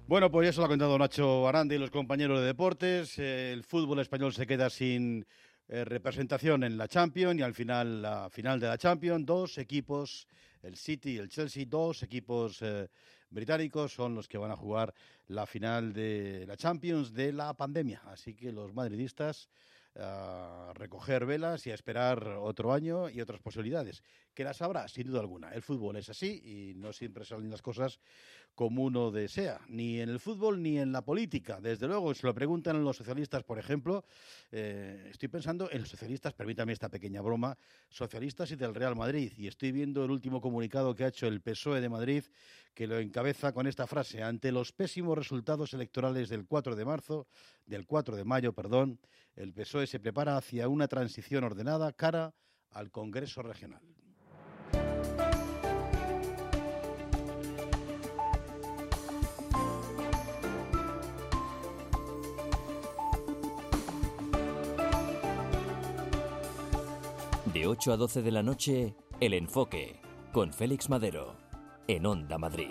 Bueno, pues eso lo ha contado Nacho Aranda y los compañeros de deportes. El fútbol español se queda sin representación en la Champions y al final, la final de la Champions, dos equipos, el City y el Chelsea, dos equipos británicos son los que van a jugar la final de la Champions de la pandemia. Así que los madridistas a recoger velas y a esperar otro año y otras posibilidades, que las habrá, sin duda alguna. El fútbol es así y no siempre salen las cosas como uno desea, ni en el fútbol ni en la política. Desde luego, se lo preguntan a los socialistas, por ejemplo, estoy pensando en los socialistas, permítame esta pequeña broma, socialistas y del Real Madrid, y estoy viendo el último comunicado que ha hecho el PSOE de Madrid, que lo encabeza con esta frase: ante los pésimos resultados electorales del 4 de mayo, el PSOE se prepara hacia una transición ordenada cara al Congreso Regional. De 8 a 12 de la noche, El Enfoque, con Félix Madero, en Onda Madrid.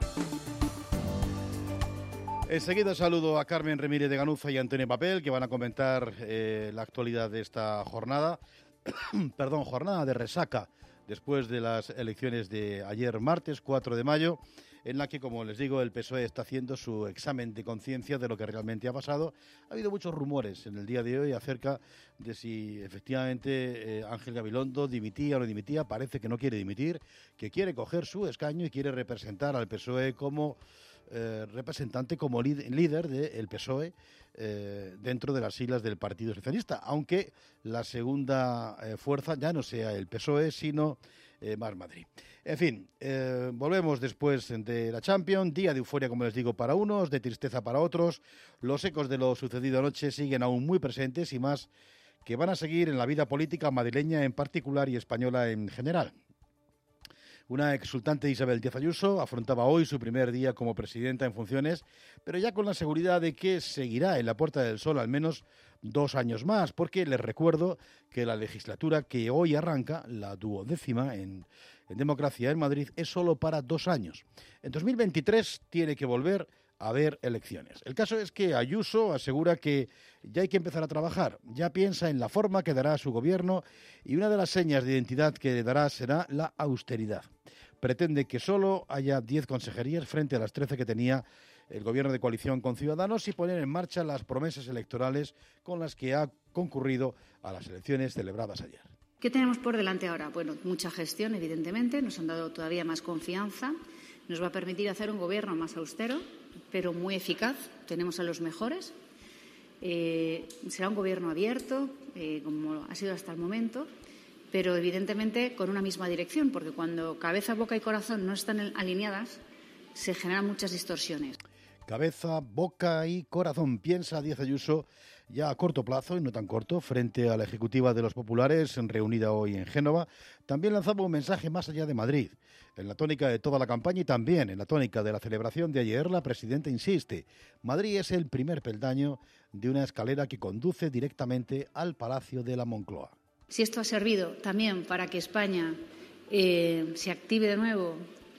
Enseguida saludo a Carmen Remírez de Ganuza y Antonio Papel, que van a comentar la actualidad de esta jornada. Jornada de resaca después de las elecciones de ayer martes 4 de mayo, en la que, como les digo, el PSOE está haciendo su examen de conciencia de lo que realmente ha pasado. Ha habido muchos rumores en el día de hoy acerca de si efectivamente Ángel Gabilondo dimitía o no dimitía. Parece que no quiere dimitir, que quiere coger su escaño y quiere representar al PSOE como representante, como líder del PSOE dentro de las siglas del Partido Socialista, aunque la segunda fuerza ya no sea el PSOE, sino Más Madrid. En fin, volvemos después de la Champions, día de euforia, como les digo, para unos, de tristeza para otros. Los ecos de lo sucedido anoche siguen aún muy presentes y más que van a seguir en la vida política madrileña en particular y española en general. Una exultante Isabel Díaz Ayuso afrontaba hoy su primer día como presidenta en funciones, pero ya con la seguridad de que seguirá en la Puerta del Sol al menos 2 años más, porque les recuerdo que la legislatura que hoy arranca, la 12ª en democracia en Madrid, es solo para 2 años. En 2023 tiene que volver a haber elecciones. El caso es que Ayuso asegura que ya hay que empezar a trabajar, ya piensa en la forma que dará su gobierno y una de las señas de identidad que le dará será la austeridad. Pretende que solo haya 10 consejerías frente a las 13 que tenía el gobierno de coalición con Ciudadanos y poner en marcha las promesas electorales con las que ha concurrido a las elecciones celebradas ayer. ¿Qué tenemos por delante ahora? Bueno, mucha gestión, evidentemente, nos han dado todavía más confianza, nos va a permitir hacer un gobierno más austero, pero muy eficaz. Tenemos a los mejores. Será un gobierno abierto, como ha sido hasta el momento, pero evidentemente con una misma dirección, porque cuando cabeza, boca y corazón no están alineadas, se generan muchas distorsiones. Cabeza, boca y corazón, piensa Díaz Ayuso ya a corto plazo y no tan corto, frente a la ejecutiva de los populares reunida hoy en Génova. También lanzaba un mensaje más allá de Madrid. En la tónica de toda la campaña y también en la tónica de la celebración de ayer, la presidenta insiste: Madrid es el primer peldaño de una escalera que conduce directamente al Palacio de la Moncloa. Si esto ha servido también para que España se active de nuevo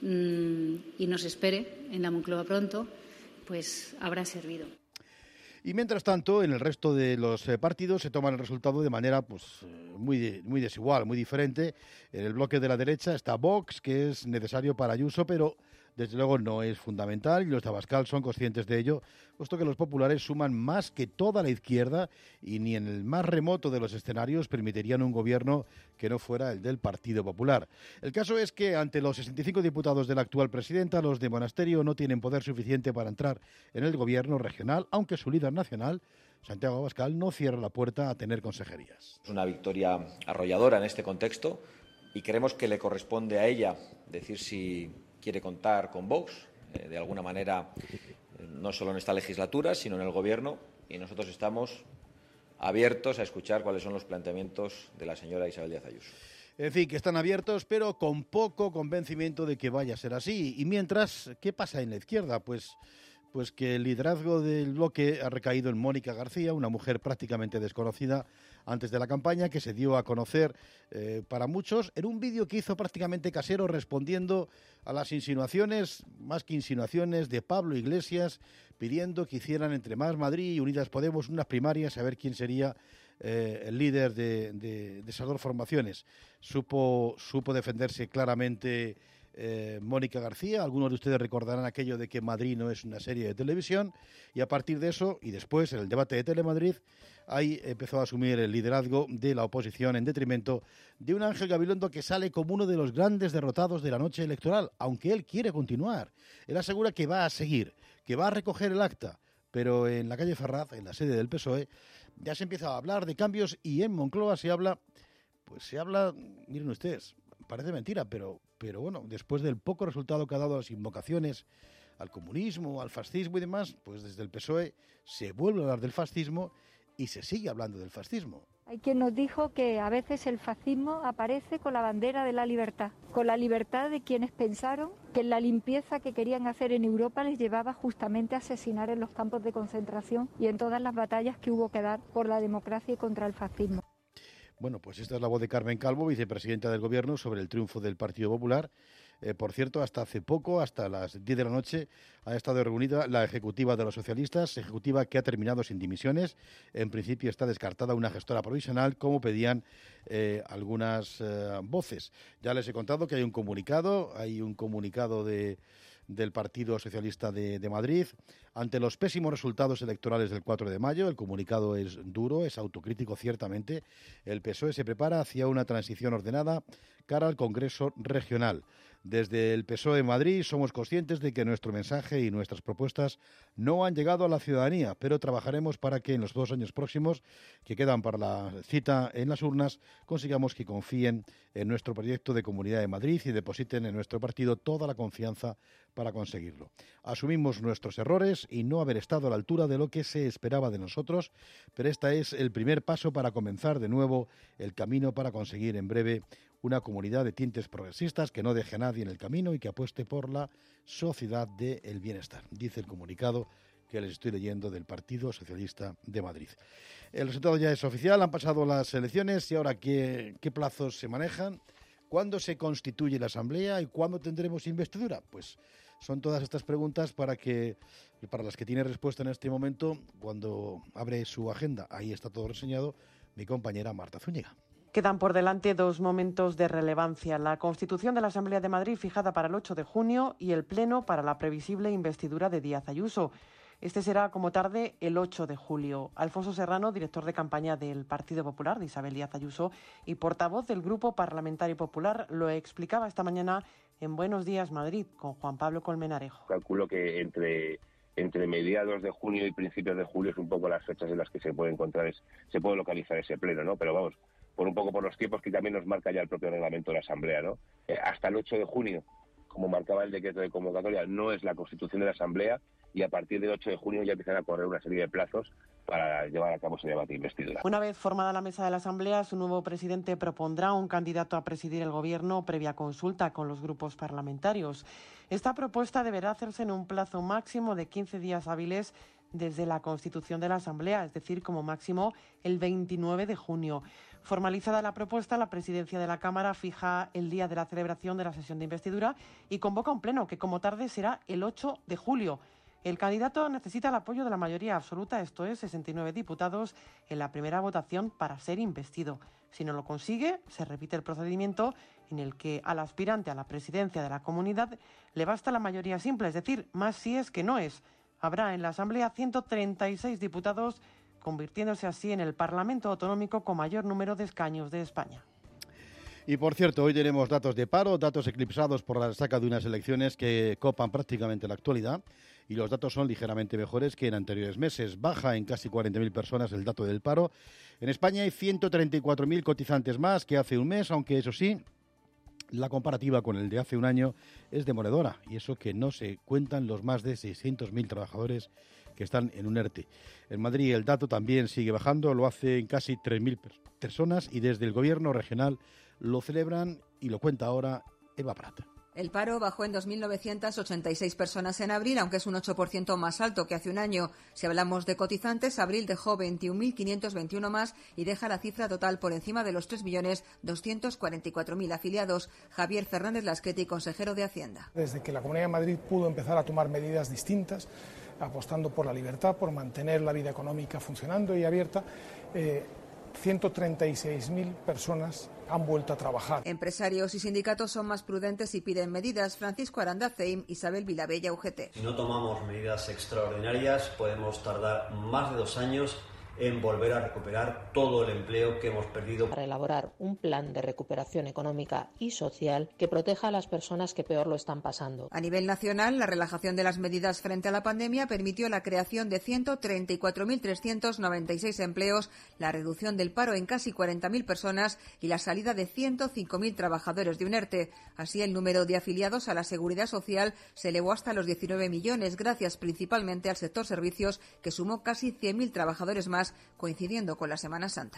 y nos espere en la Moncloa pronto, pues habrá servido. Y mientras tanto, en el resto de los partidos se toma el resultado de manera muy desigual, muy diferente. En el bloque de la derecha está Vox, que es necesario para Ayuso, pero desde luego no es fundamental, y los de Abascal son conscientes de ello, puesto que los populares suman más que toda la izquierda y ni en el más remoto de los escenarios permitirían un gobierno que no fuera el del Partido Popular. El caso es que ante los 65 diputados de la actual presidenta, los de Monasterio no tienen poder suficiente para entrar en el gobierno regional, aunque su líder nacional, Santiago Abascal, no cierra la puerta a tener consejerías. Es una victoria arrolladora en este contexto y creemos que le corresponde a ella decir si quiere contar con Vox, de alguna manera, no solo en esta legislatura, sino en el Gobierno, y nosotros estamos abiertos a escuchar cuáles son los planteamientos de la señora Isabel Díaz Ayuso. En fin, que están abiertos, pero con poco convencimiento de que vaya a ser así. Y mientras, ¿qué pasa en la izquierda? Pues que el liderazgo del bloque ha recaído en Mónica García, una mujer prácticamente desconocida antes de la campaña, que se dio a conocer para muchos en un vídeo que hizo prácticamente casero, respondiendo a las insinuaciones, más que insinuaciones, de Pablo Iglesias, pidiendo que hicieran entre Más Madrid y Unidas Podemos unas primarias a ver quién sería el líder de esas dos formaciones. Supo defenderse claramente Mónica García. Algunos de ustedes recordarán aquello de que Madrid no es una serie de televisión, y a partir de eso, y después en el debate de Telemadrid, ahí empezó a asumir el liderazgo de la oposición en detrimento de un Ángel Gabilondo que sale como uno de los grandes derrotados de la noche electoral, aunque él quiere continuar. Él asegura que va a seguir, que va a recoger el acta, pero en la calle Ferraz, en la sede del PSOE, ya se empieza a hablar de cambios, y en Moncloa se habla, miren ustedes, parece mentira, pero bueno, después del poco resultado que ha dado las invocaciones al comunismo, al fascismo y demás, pues desde el PSOE se vuelve a hablar del fascismo y se sigue hablando del fascismo. Hay quien nos dijo que a veces el fascismo aparece con la bandera de la libertad, con la libertad de quienes pensaron que la limpieza que querían hacer en Europa les llevaba justamente a asesinar en los campos de concentración y en todas las batallas que hubo que dar por la democracia y contra el fascismo. Bueno, pues esta es la voz de Carmen Calvo, vicepresidenta del Gobierno, sobre el triunfo del Partido Popular. Por cierto, hasta hace poco, hasta las 10 de la noche, ha estado reunida la ejecutiva de los socialistas, ejecutiva que ha terminado sin dimisiones. En principio está descartada una gestora provisional, como pedían algunas voces. Ya les he contado que hay un comunicado del Partido Socialista de Madrid. Ante los pésimos resultados electorales del 4 de mayo, el comunicado es duro, es autocrítico ciertamente. El PSOE se prepara hacia una transición ordenada cara al Congreso regional. Desde el PSOE en Madrid somos conscientes de que nuestro mensaje y nuestras propuestas no han llegado a la ciudadanía, pero trabajaremos para que en los 2 años próximos que quedan para la cita en las urnas consigamos que confíen en nuestro proyecto de Comunidad de Madrid y depositen en nuestro partido toda la confianza para conseguirlo. Asumimos nuestros errores y no haber estado a la altura de lo que se esperaba de nosotros, pero este es el primer paso para comenzar de nuevo el camino para conseguir en breve una comunidad de tintes progresistas que no deje a nadie en el camino y que apueste por la sociedad del bienestar, dice el comunicado que les estoy leyendo del Partido Socialista de Madrid. El resultado ya es oficial, han pasado las elecciones y ahora ¿qué plazos se manejan? ¿Cuándo se constituye la Asamblea y cuándo tendremos investidura? Pues son todas estas preguntas para las que tiene respuesta en este momento cuando abre su agenda. Ahí está todo reseñado mi compañera Marta Zúñiga. Quedan por delante 2 momentos de relevancia: la constitución de la Asamblea de Madrid fijada para el 8 de junio y el pleno para la previsible investidura de Díaz Ayuso. Este será como tarde el 8 de julio. Alfonso Serrano, director de campaña del Partido Popular, de Isabel Díaz Ayuso, y portavoz del Grupo Parlamentario Popular, lo explicaba esta mañana en Buenos Días Madrid con Juan Pablo Colmenarejo. Calculo que entre mediados de junio y principios de julio es un poco las fechas en las que se puede localizar ese pleno, ¿no? Pero vamos, por los tiempos que también nos marca ya el propio reglamento de la Asamblea, ¿no? Hasta el 8 de junio, como marcaba el decreto de convocatoria, no es la constitución de la Asamblea, y a partir del 8 de junio ya empiezan a correr una serie de plazos para llevar a cabo ese debate de investidura. Una vez formada la mesa de la Asamblea, su nuevo presidente propondrá un candidato a presidir el Gobierno previa consulta con los grupos parlamentarios. Esta propuesta deberá hacerse en un plazo máximo de 15 días hábiles desde la constitución de la Asamblea, es decir, como máximo el 29 de junio. Formalizada la propuesta, la presidencia de la Cámara fija el día de la celebración de la sesión de investidura y convoca un pleno que como tarde será el 8 de julio. El candidato necesita el apoyo de la mayoría absoluta, esto es, 69 diputados, en la primera votación para ser investido. Si no lo consigue, se repite el procedimiento en el que al aspirante a la presidencia de la comunidad le basta la mayoría simple, es decir, más si es que no es. Habrá en la Asamblea 136 diputados, convirtiéndose así en el Parlamento autonómico con mayor número de escaños de España. Y por cierto, hoy tenemos datos de paro, datos eclipsados por la resaca de unas elecciones que copan prácticamente la actualidad, y los datos son ligeramente mejores que en anteriores meses. Baja en casi 40.000 personas el dato del paro. En España hay 134.000 cotizantes más que hace un mes, aunque eso sí, la comparativa con el de hace un año es demoledora, y eso que no se cuentan los más de 600.000 trabajadores que están en un ERTE. En Madrid el dato también sigue bajando, lo hace en casi 3.000 personas, y desde el Gobierno regional lo celebran y lo cuenta ahora Eva Prat. El paro bajó en 2.986 personas en abril, aunque es un 8% más alto que hace un año. Si hablamos de cotizantes, abril dejó 21.521 más y deja la cifra total por encima de los 3.244.000 afiliados. Javier Fernández Lasqueti, consejero de Hacienda. Desde que la Comunidad de Madrid pudo empezar a tomar medidas distintas, apostando por la libertad, por mantener la vida económica funcionando y abierta. 136.000 personas han vuelto a trabajar. Empresarios y sindicatos son más prudentes y piden medidas. Francisco Aranda CEIM, Isabel Vilabella, UGT. Si no tomamos medidas extraordinarias, podemos tardar más de 2 años en volver a recuperar todo el empleo que hemos perdido. Para elaborar un plan de recuperación económica y social que proteja a las personas que peor lo están pasando. A nivel nacional, la relajación de las medidas frente a la pandemia permitió la creación de 134.396 empleos, la reducción del paro en casi 40.000 personas y la salida de 105.000 trabajadores de un ERTE. Así, el número de afiliados a la Seguridad Social se elevó hasta los 19 millones, gracias principalmente al sector servicios, que sumó casi 100.000 trabajadores más, coincidiendo con la Semana Santa.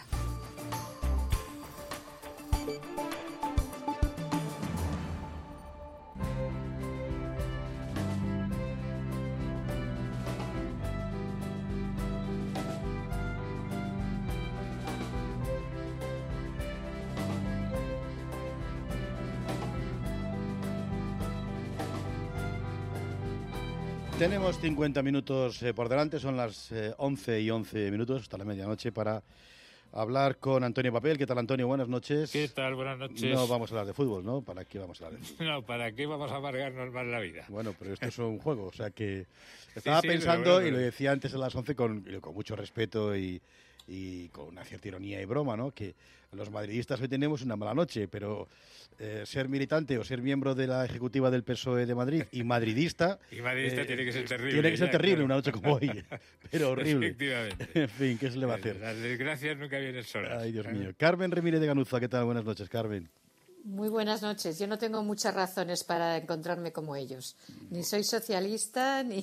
Tenemos 50 minutos por delante, son las 11 y 11 minutos, hasta la medianoche, para hablar con Antonio Papel. ¿Qué tal, Antonio? Buenas noches. ¿Qué tal? Buenas noches. No vamos a hablar de fútbol, ¿no? ¿Para qué vamos a hablar de fútbol? No, ¿para qué vamos a amargarnos más la vida? Bueno, pero esto es un juego, o sea que estaba sí, pensando, pero y lo decía antes a las 11 con mucho respeto y con una cierta ironía y broma, ¿no? Que los madridistas hoy tenemos una mala noche, pero ser militante o ser miembro de la ejecutiva del PSOE de Madrid y madridista... Tiene que ser terrible. Tiene que ser terrible, claro. Una noche como hoy, pero horrible. Efectivamente. En fin, ¿qué se le va a hacer? Las desgracias nunca vienen solas. Ay, Dios mío. Carmen Remírez de Ganuza, ¿qué tal? Buenas noches, Carmen. Muy buenas noches. Yo no tengo muchas razones para encontrarme como ellos. Ni soy socialista, ni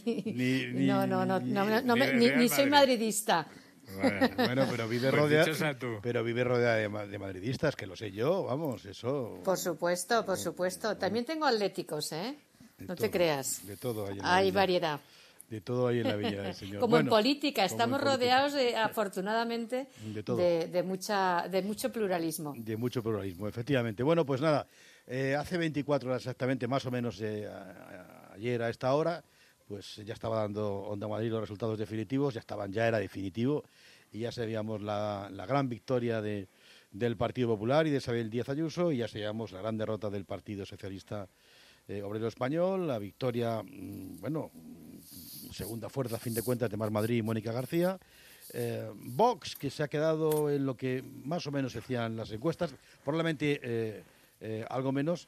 soy madridista. Bueno, pero vive rodeada de madridistas, que lo sé yo, vamos, eso... Por supuesto, por supuesto. También tengo atléticos, ¿eh? No te creas. De todo hay en Hay variedad. De todo hay en la Villa del Señor. Como en política, estamos rodeados, afortunadamente, de mucho pluralismo. De mucho pluralismo, efectivamente. Bueno, pues nada, hace 24 horas exactamente, más o menos ayer a esta hora, pues ya estaba dando Onda Madrid los resultados definitivos, ya era definitivo, y ya sabíamos la gran victoria del Partido Popular y de Isabel Díaz Ayuso, y ya sabíamos la gran derrota del Partido Socialista Obrero Español, la victoria, segunda fuerza a fin de cuentas de Más Madrid y Mónica García. Vox, que se ha quedado en lo que más o menos decían las encuestas, probablemente algo menos,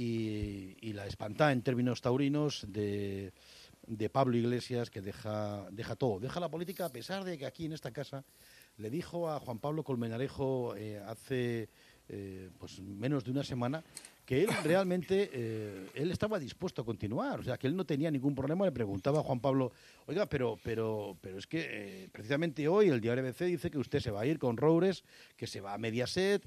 y la espantada en términos taurinos de Pablo Iglesias, que deja todo, deja la política, a pesar de que aquí en esta casa le dijo a Juan Pablo Colmenarejo hace pues menos de una semana que él realmente él estaba dispuesto a continuar, o sea, que él no tenía ningún problema. Le preguntaba a Juan Pablo, oiga, pero es que precisamente hoy el diario ABC dice que usted se va a ir con Roures, que se va a Mediaset,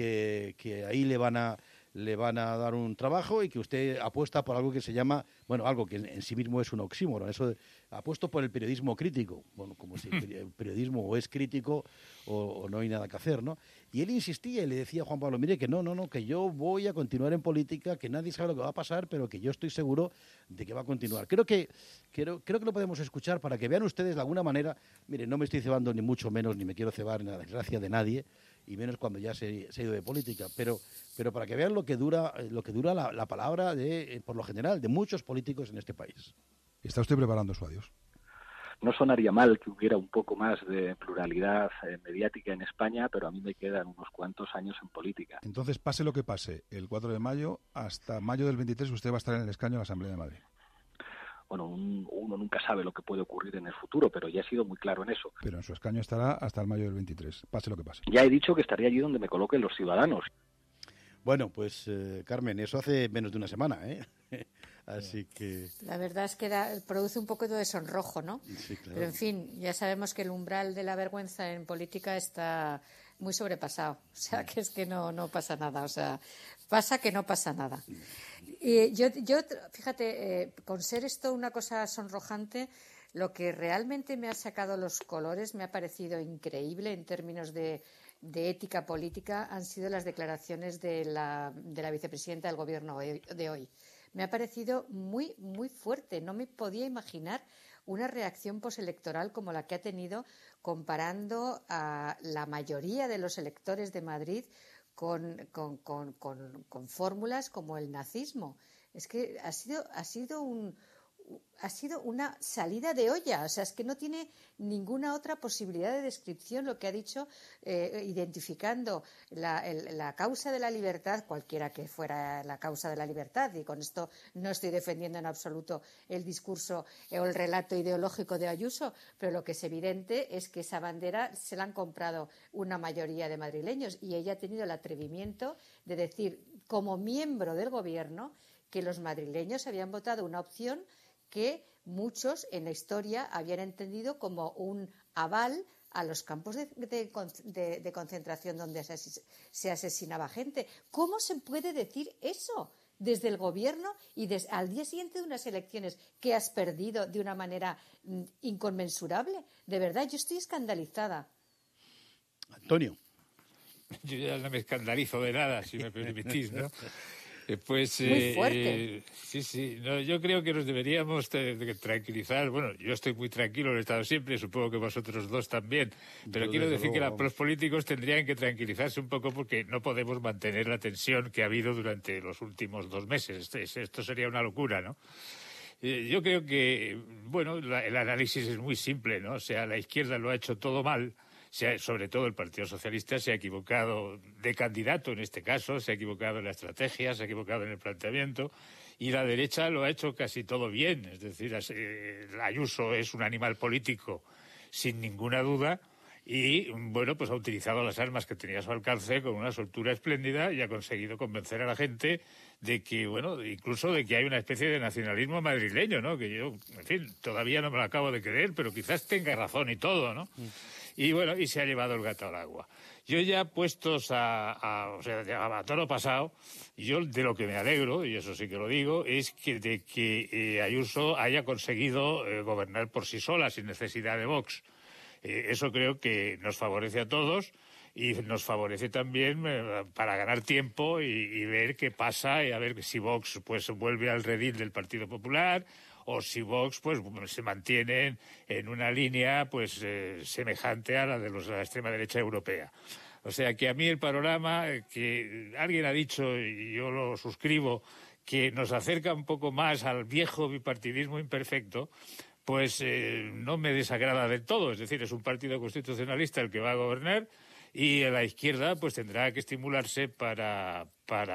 que ahí le van a dar un trabajo y que usted apuesta por algo que se llama, algo que en sí mismo es un oxímoron, eso apuesto por el periodismo crítico, como si el periodismo o es crítico o no hay nada que hacer, ¿no? Y él insistía y le decía a Juan Pablo, mire que no, que yo voy a continuar en política, que nadie sabe lo que va a pasar, pero que yo estoy seguro de que va a continuar. Creo que lo podemos escuchar para que vean ustedes de alguna manera, mire, no me estoy cebando ni mucho menos, ni me quiero cebar en la desgracia de nadie, y menos cuando ya se ha ido de política, pero para que vean lo que dura la palabra por lo general, de muchos políticos en este país. ¿Está usted preparando su adiós? No sonaría mal que hubiera un poco más de pluralidad mediática en España, pero a mí me quedan unos cuantos años en política. Entonces, pase lo que pase, el 4 de mayo, hasta mayo del 23, usted va a estar en el escaño de la Asamblea de Madrid. Bueno, uno nunca sabe lo que puede ocurrir en el futuro, pero ya he sido muy claro en eso. Pero en su escaño estará hasta el mayo del 23, pase lo que pase. Ya he dicho que estaría allí donde me coloquen los ciudadanos. Bueno, pues Carmen, eso hace menos de una semana, ¿eh? Así que... La verdad es que produce un poco de sonrojo, ¿no? Sí, claro. Pero, en fin, ya sabemos que el umbral de la vergüenza en política está muy sobrepasado. O sea, que es que no pasa nada. O sea, pasa que no pasa nada. Y yo fíjate, con ser esto una cosa sonrojante, lo que realmente me ha sacado los colores, me ha parecido increíble en términos de ética política, han sido las declaraciones de la vicepresidenta del Gobierno de hoy. Me ha parecido muy, muy fuerte. No me podía imaginar una reacción postelectoral como la que ha tenido, comparando a la mayoría de los electores de Madrid con fórmulas como el nazismo. Es que ha sido una salida de olla, o sea, es que no tiene ninguna otra posibilidad de descripción lo que ha dicho, identificando la causa de la libertad, cualquiera que fuera la causa de la libertad, y con esto no estoy defendiendo en absoluto el discurso o el relato ideológico de Ayuso, pero lo que es evidente es que esa bandera se la han comprado una mayoría de madrileños, y ella ha tenido el atrevimiento de decir, como miembro del gobierno, que los madrileños habían votado una opción que muchos en la historia habían entendido como un aval a los campos de concentración donde se asesinaba gente. ¿Cómo se puede decir eso desde el gobierno y al día siguiente de unas elecciones que has perdido de una manera inconmensurable? De verdad, yo estoy escandalizada. Antonio. Yo ya no me escandalizo de nada, si me permitís, ¿no? Pues, muy fuerte. Sí. No, yo creo que nos deberíamos tranquilizar. Bueno, yo estoy muy tranquilo, lo he estado siempre, supongo que vosotros dos también. Pero quiero decir que los políticos tendrían que tranquilizarse un poco, porque no podemos mantener la tensión que ha habido durante los últimos 2 meses. Esto sería una locura, ¿no? Yo creo que, bueno, el análisis es muy simple, ¿no? O sea, la izquierda lo ha hecho todo mal. Sobre todo el Partido Socialista se ha equivocado de candidato en este caso, se ha equivocado en la estrategia, se ha equivocado en el planteamiento, y la derecha lo ha hecho casi todo bien. Es decir, Ayuso es un animal político sin ninguna duda y, bueno, pues ha utilizado las armas que tenía a su alcance con una soltura espléndida y ha conseguido convencer a la gente de que, bueno, incluso de que hay una especie de nacionalismo madrileño, ¿no? Que yo, en fin, todavía no me lo acabo de creer, pero quizás tenga razón y todo, ¿no? Y bueno, y se ha llevado el gato al agua. Yo ya puestos a toro pasado, yo de lo que me alegro, y eso sí que lo digo, es de que Ayuso haya conseguido gobernar por sí sola, sin necesidad de Vox. Eso creo que nos favorece a todos y nos favorece también para ganar tiempo y ver qué pasa, y a ver si Vox pues vuelve al redil del Partido Popular, o si Vox pues se mantiene en una línea pues semejante a la de la extrema derecha europea. O sea que a mí el panorama que alguien ha dicho, y yo lo suscribo, que nos acerca un poco más al viejo bipartidismo imperfecto, pues no me desagrada del todo. Es decir, es un partido constitucionalista el que va a gobernar, y la izquierda pues tendrá que estimularse para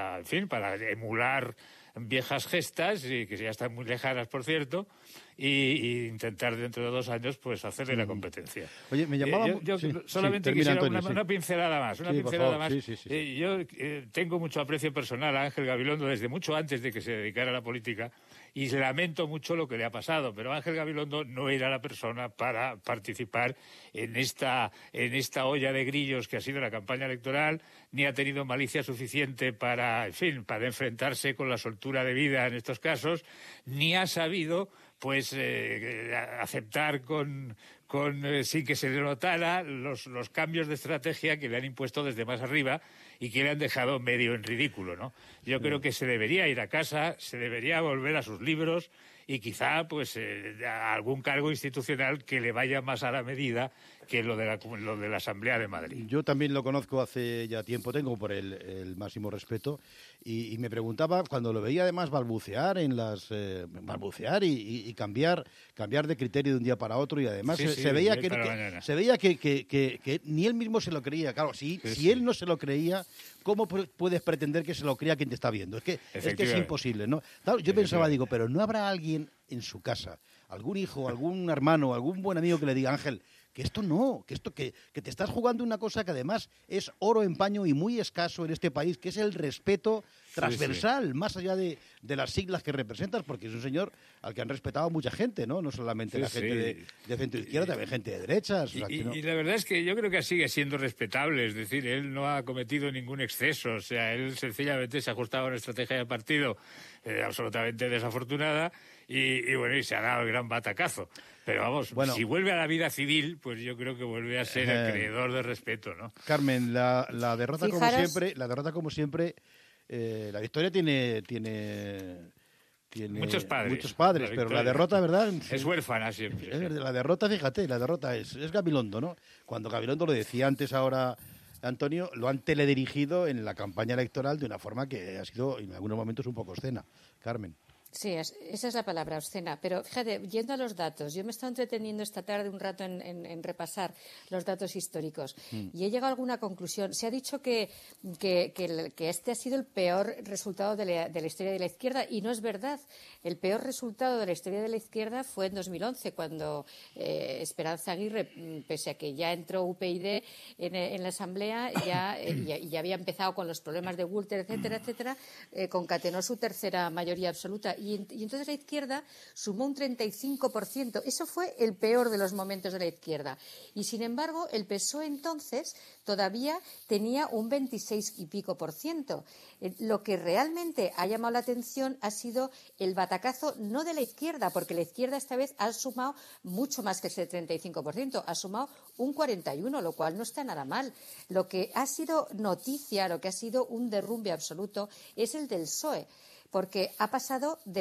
emular viejas gestas, y que ya están muy lejanas, por cierto, y intentar dentro de 2 años pues hacerle la competencia. Oye, me llamaba... Yo solamente quisiera una pincelada más. Sí. Yo tengo mucho aprecio personal a Ángel Gabilondo desde mucho antes de que se dedicara a la política, y lamento mucho lo que le ha pasado, pero Ángel Gabilondo no era la persona para participar en esta olla de grillos que ha sido la campaña electoral, ni ha tenido malicia suficiente para enfrentarse con la soltura de vida en estos casos, ni ha sabido pues aceptar sin que se le notara los cambios de estrategia que le han impuesto desde más arriba y que le han dejado medio en ridículo, ¿no? Yo creo que se debería ir a casa, se debería volver a sus libros y quizá pues a algún cargo institucional que le vaya más a la medida que lo de la Asamblea de Madrid. Yo también lo conozco hace ya tiempo, tengo por él el máximo respeto, y me preguntaba, cuando lo veía además balbucear y cambiar de criterio de un día para otro, y además se veía que ni él mismo se lo creía. Claro, si él no se lo creía, ¿cómo puedes pretender que se lo crea quien te está viendo? Es que es imposible, ¿no? Claro, yo pensaba, pero ¿no habrá alguien en su casa, algún hijo, algún hermano, algún buen amigo que le diga, Ángel, que esto no, que te estás jugando una cosa que además es oro en paño y muy escaso en este país, que es el respeto transversal, más allá de las siglas que representas, porque es un señor al que han respetado mucha gente, ¿no? No solamente la gente de centro izquierda, también gente de derechas. Y la verdad es que yo creo que sigue siendo respetable, es decir, él no ha cometido ningún exceso, o sea, él sencillamente se ha ajustado a una estrategia de partido absolutamente desafortunada, y se ha dado el gran batacazo. Pero vamos, si vuelve a la vida civil, pues yo creo que vuelve a ser acreedor de respeto, ¿no? Carmen, la derrota como siempre, la victoria tiene tiene muchos padres, pero la derrota, ¿verdad? Es huérfana siempre. La derrota, fíjate, es Gabilondo, ¿no? Cuando Gabilondo, lo decía antes ahora Antonio, lo han teledirigido en la campaña electoral de una forma que ha sido en algunos momentos un poco obscena. Carmen. Sí, esa es la palabra, obscena. Pero fíjate, yendo a los datos, yo me he estado entreteniendo esta tarde un rato en repasar los datos históricos y he llegado a alguna conclusión. Se ha dicho que este ha sido el peor resultado de la historia de la izquierda y no es verdad. El peor resultado de la historia de la izquierda fue en 2011, cuando Esperanza Aguirre, pese a que ya entró UPyD en la Asamblea, ya había empezado con los problemas de Gürtel, etcétera, etcétera, concatenó su tercera mayoría absoluta. Y entonces la izquierda sumó un 35%. Eso fue el peor de los momentos de la izquierda. Y, sin embargo, el PSOE entonces todavía tenía un 26 y pico %. Lo que realmente ha llamado la atención ha sido el batacazo, no de la izquierda, porque la izquierda esta vez ha sumado mucho más que ese 35%. Ha sumado un 41%, lo cual no está nada mal. Lo que ha sido noticia, lo que ha sido un derrumbe absoluto, es el del PSOE, porque ha pasado de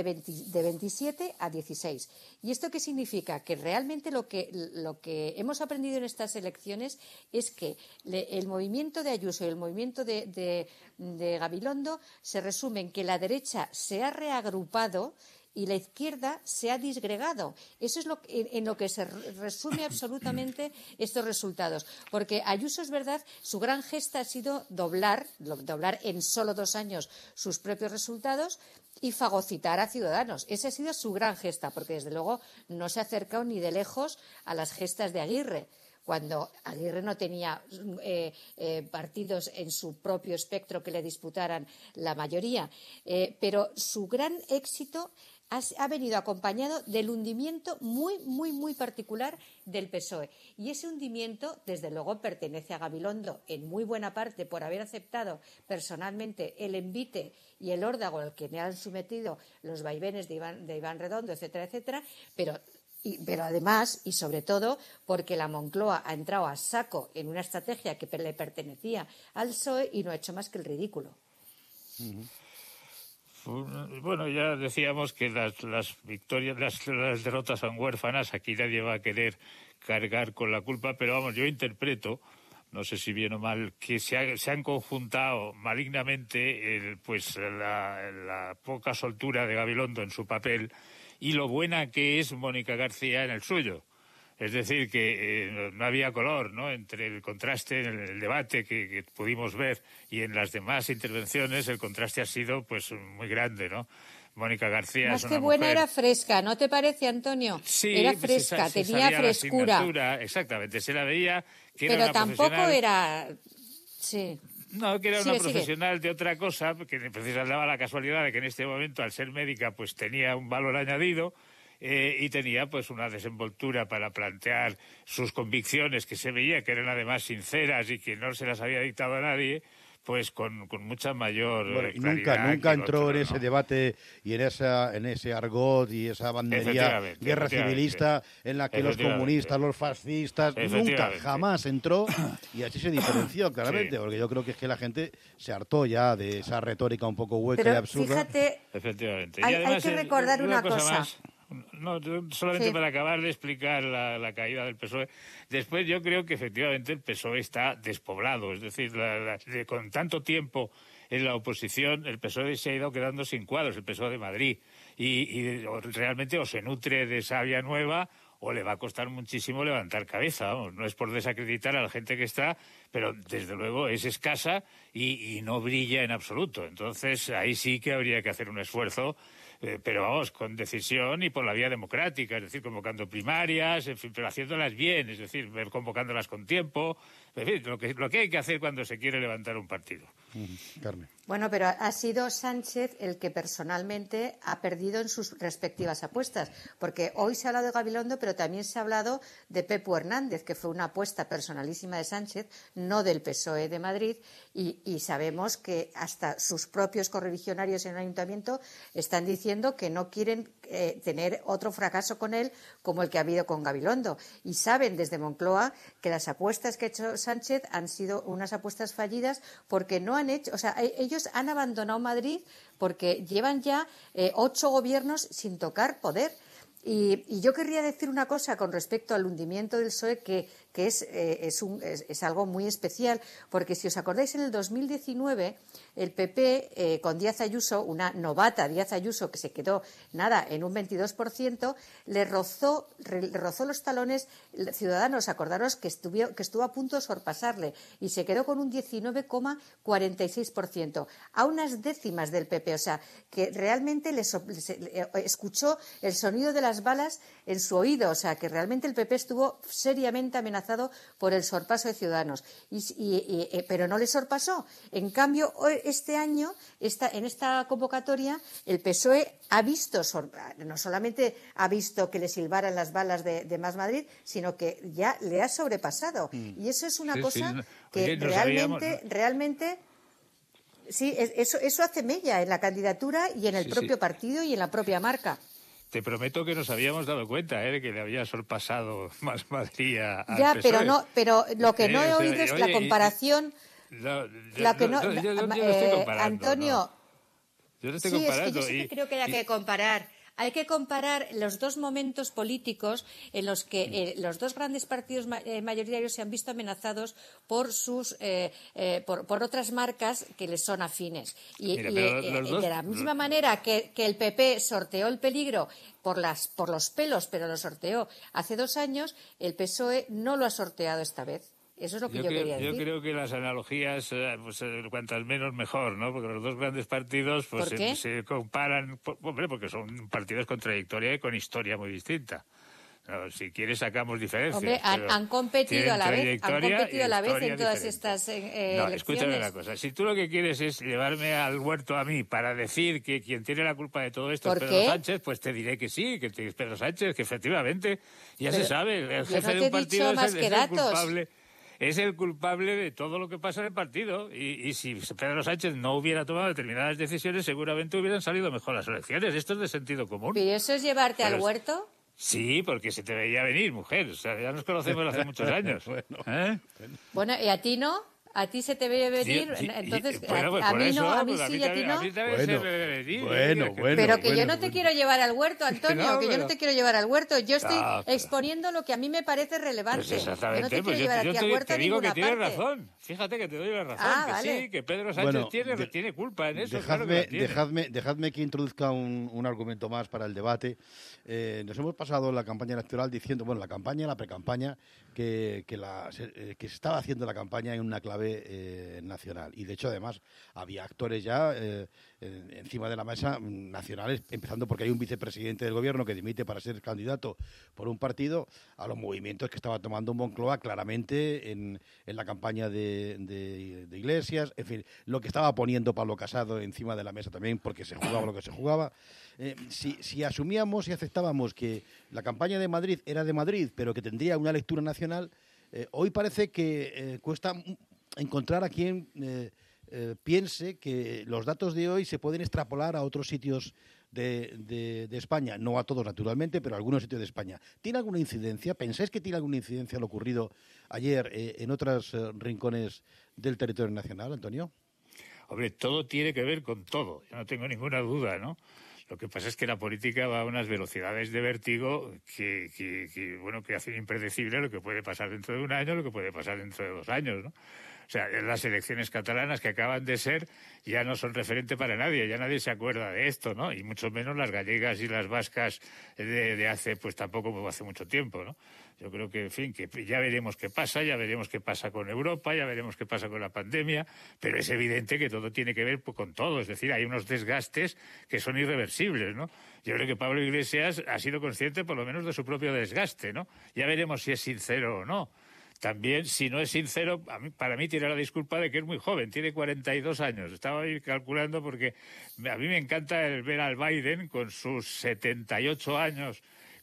27 a 16. ¿Y esto qué significa? Que realmente lo que hemos aprendido en estas elecciones es que el movimiento de Ayuso y el movimiento de Gabilondo se resume en que la derecha se ha reagrupado y la izquierda se ha disgregado. Eso es en lo que se resume absolutamente estos resultados. Porque Ayuso, es verdad, su gran gesta ha sido doblar en solo 2 años sus propios resultados y fagocitar a Ciudadanos. Esa ha sido su gran gesta, porque desde luego no se ha acercado ni de lejos a las gestas de Aguirre, cuando Aguirre no tenía partidos en su propio espectro que le disputaran la mayoría. Pero su gran éxito ha venido acompañado del hundimiento muy, muy, muy particular del PSOE. Y ese hundimiento, desde luego, pertenece a Gabilondo en muy buena parte por haber aceptado personalmente el envite y el órdago al que le han sometido los vaivenes de Iván Redondo, etcétera, etcétera, pero además, y sobre todo, porque la Moncloa ha entrado a saco en una estrategia que le pertenecía al PSOE y no ha hecho más que el ridículo. Bueno, ya decíamos que las victorias, las derrotas son huérfanas. Aquí nadie va a querer cargar con la culpa, pero vamos, yo interpreto, no sé si bien o mal, que se han conjuntado malignamente la poca soltura de Gabilondo en su papel y lo buena que es Mónica García en el suyo. Es decir, que no había color, ¿no?, entre el contraste en el debate que pudimos ver y en las demás intervenciones. El contraste ha sido pues muy grande, ¿no? Mónica García más es que una buena, mujer... era fresca, ¿no te parece, Antonio? Sí, era fresca, se tenía frescura. Exactamente, se la veía que era pero una tampoco profesional... era... Sí. No, que era una profesional sigue. de otra cosa, que precisamente daba la casualidad de que en este momento, al ser médica, pues tenía un valor añadido. Y tenía pues una desenvoltura para plantear sus convicciones, que se veía que eran además sinceras y que no se las había dictado a nadie, pues con mucha mayor claridad. Nunca entró en ese debate y en ese argot y esa bandería guerra civilista en la que los comunistas, los fascistas, nunca, jamás entró, y así se diferenció claramente, porque yo creo que es que la gente se hartó ya de esa retórica un poco hueca y absurda. Fíjate, efectivamente. Hay que recordar una cosa. No, solamente para acabar de explicar la caída del PSOE. Después yo creo que efectivamente el PSOE está despoblado, es decir, con tanto tiempo en la oposición, el PSOE se ha ido quedando sin cuadros, el PSOE de Madrid, y realmente o se nutre de savia nueva o le va a costar muchísimo levantar cabeza. Vamos, no es por desacreditar a la gente que está, pero desde luego es escasa y no brilla en absoluto. Entonces ahí sí que habría que hacer un esfuerzo, pero vamos, con decisión y por la vía democrática, es decir, convocando primarias, en fin, pero haciéndolas bien, es decir, convocándolas con tiempo, en fin, lo que hay que hacer cuando se quiere levantar un partido. Carmen. Bueno, pero ha sido Sánchez el que personalmente ha perdido en sus respectivas apuestas, porque hoy se ha hablado de Gabilondo, pero también se ha hablado de Pepu Hernández, que fue una apuesta personalísima de Sánchez, no del PSOE de Madrid, y sabemos que hasta sus propios correligionarios en el ayuntamiento están diciendo diciendo que no quieren tener otro fracaso con él como el que ha habido con Gabilondo. Y saben desde Moncloa que las apuestas que ha hecho Sánchez han sido unas apuestas fallidas porque no han hecho, o sea, ellos han abandonado Madrid porque llevan ya 8 gobiernos sin tocar poder. Y yo querría decir una cosa con respecto al hundimiento del PSOE que es algo muy especial, porque si os acordáis, en el 2019 el PP, con Díaz Ayuso, una novata Díaz Ayuso que se quedó en un 22%, le rozó los talones Ciudadanos. Acordaros que estuvo a punto de sorpasarle y se quedó con un 19,46%, a unas décimas del PP. O sea, que realmente escuchó el sonido de las balas en su oído. O sea, que realmente el PP estuvo seriamente amenazado por el sorpaso de Ciudadanos. Pero no le sorpasó. En cambio, este año, en esta convocatoria, el PSOE ha visto, no solamente ha visto que le silbaran las balas de Más Madrid, sino que ya le ha sobrepasado. Y eso es una cosa que realmente... Sí, eso hace mella en la candidatura y en el propio partido y en la propia marca. Te prometo que nos habíamos dado cuenta de que le había sorpasado Más Madrid al ya, PSOE. pero lo que no he oído es la comparación. Yo no estoy comparando, Antonio, yo no estoy sí, comparando. Es que yo sí que creo que hay que comparar. Hay que comparar los dos momentos políticos en los que los dos grandes partidos mayoritarios se han visto amenazados por por otras marcas que les son afines. De la misma manera que el PP sorteó el peligro por los pelos, pero lo sorteó hace 2 años, el PSOE no lo ha sorteado esta vez. Eso es lo que yo quería decir. Yo creo que las analogías, cuantas menos mejor, ¿no? Porque los dos grandes partidos pues se comparan, porque son partidos con trayectoria y con historia muy distinta. No, si quieres sacamos diferencias. Hombre, han competido a la vez en todas estas elecciones. No, escúchame una cosa. Si tú lo que quieres es llevarme al huerto a mí para decir que quien tiene la culpa de todo esto es Pedro Sánchez, pues te diré que sí, que es Pedro Sánchez, que efectivamente se sabe. El jefe de un partido es el culpable. Es el culpable de todo lo que pasa en el partido. Y si Pedro Sánchez no hubiera tomado determinadas decisiones, seguramente hubieran salido mejor las elecciones. Esto es de sentido común. ¿Y eso es llevarte al huerto? Sí, porque se te veía venir, mujer. O sea, ya nos conocemos hace muchos años. Bueno, ¿y a ti no? ¿A ti se te ve venir? Entonces, a mí no, a mí sí, a ti no. Bueno. Pero que yo no te quiero llevar al huerto, Antonio, que yo no te quiero llevar al huerto. Yo estoy exponiendo lo que a mí me parece relevante. Pues exactamente. Yo no te quiero llevar a ti al huerto te digo que tienes parte. razón. Fíjate que te doy la razón. Vale. Sí, que Pedro Sánchez tiene culpa en eso. Dejadme que introduzca un argumento más para el debate. Nos hemos pasado la campaña electoral diciendo, la pre-campaña, que se estaba haciendo la campaña en una clave nacional. Y de hecho, además, había actores ya encima de la mesa nacionales, empezando porque hay un vicepresidente del gobierno que dimite para ser candidato por un partido, a los movimientos que estaba tomando Moncloa claramente en la campaña de Iglesias, en fin, lo que estaba poniendo Pablo Casado encima de la mesa también, porque se jugaba lo que se jugaba. Si asumíamos y aceptábamos que la campaña de Madrid era de Madrid, pero que tendría una lectura nacional, hoy parece que cuesta encontrar a quien piense que los datos de hoy se pueden extrapolar a otros sitios de España, no a todos naturalmente, pero a algunos sitios de España. ¿Tiene alguna incidencia? ¿Pensáis que tiene alguna incidencia lo ocurrido ayer en otros rincones del territorio nacional, Antonio? Hombre, todo tiene que ver con todo, yo no tengo ninguna duda, ¿no? Lo que pasa es que la política va a unas velocidades de vértigo que hacen impredecible lo que puede pasar dentro de un año, lo que puede pasar dentro de 2 años, ¿no? O sea, las elecciones catalanas que acaban de ser ya no son referente para nadie, ya nadie se acuerda de esto, ¿no? Y mucho menos las gallegas y las vascas de hace, pues tampoco hace mucho tiempo, ¿no? Yo creo que, en fin, que ya veremos qué pasa con Europa, ya veremos qué pasa con la pandemia, pero es evidente que todo tiene que ver con todo, es decir, hay unos desgastes que son irreversibles, ¿no? Yo creo que Pablo Iglesias ha sido consciente por lo menos de su propio desgaste, ¿no? Ya veremos si es sincero o no. También, si no es sincero, para mí tiene la disculpa de que es muy joven, tiene 42 años. Estaba ahí calculando porque a mí me encanta ver al Biden con sus 78 años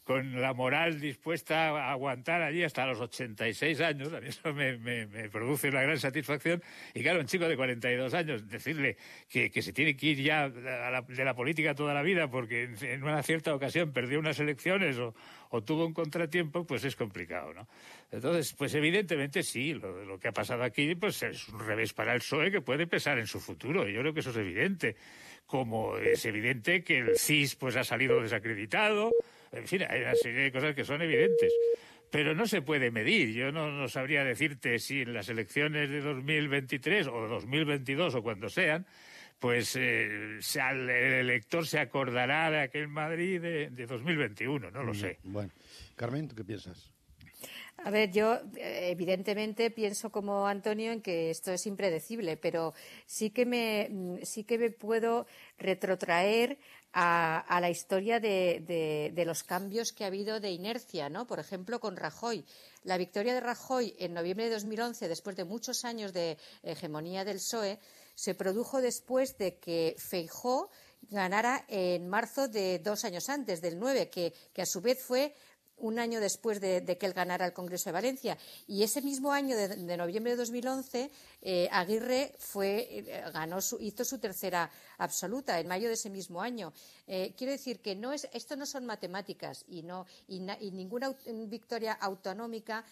con la moral dispuesta a aguantar allí hasta los 86 años, a mí eso me produce una gran satisfacción. Y claro, un chico de 42 años, decirle que se tiene que ir ya de la política toda la vida porque en una cierta ocasión perdió unas elecciones o tuvo un contratiempo, pues es complicado, ¿no? Entonces, pues evidentemente sí, lo que ha pasado aquí pues es un revés para el PSOE que puede pesar en su futuro. Yo creo que eso es evidente. Como es evidente que el CIS pues ha salido desacreditado. En fin, hay una serie de cosas que son evidentes. Pero no se puede medir. Yo no sabría decirte si en las elecciones de 2023 o 2022 o cuando sean, pues el elector se acordará de aquel Madrid de 2021. No lo sé. Bueno, Carmen, ¿tú qué piensas? A ver, yo evidentemente pienso como Antonio en que esto es impredecible, pero sí que me puedo retrotraer a la historia de los cambios que ha habido de inercia, ¿no? Por ejemplo, con Rajoy. La victoria de Rajoy en noviembre de 2011, después de muchos años de hegemonía del PSOE, se produjo después de que Feijóo ganara en marzo de 2 años antes, del 9, que a su vez fue un año después de que él ganara el Congreso de Valencia. Y ese mismo año de noviembre de 2011, Aguirre hizo su tercera absoluta, en mayo de ese mismo año. Quiero decir que esto no son matemáticas y ninguna victoria autonómica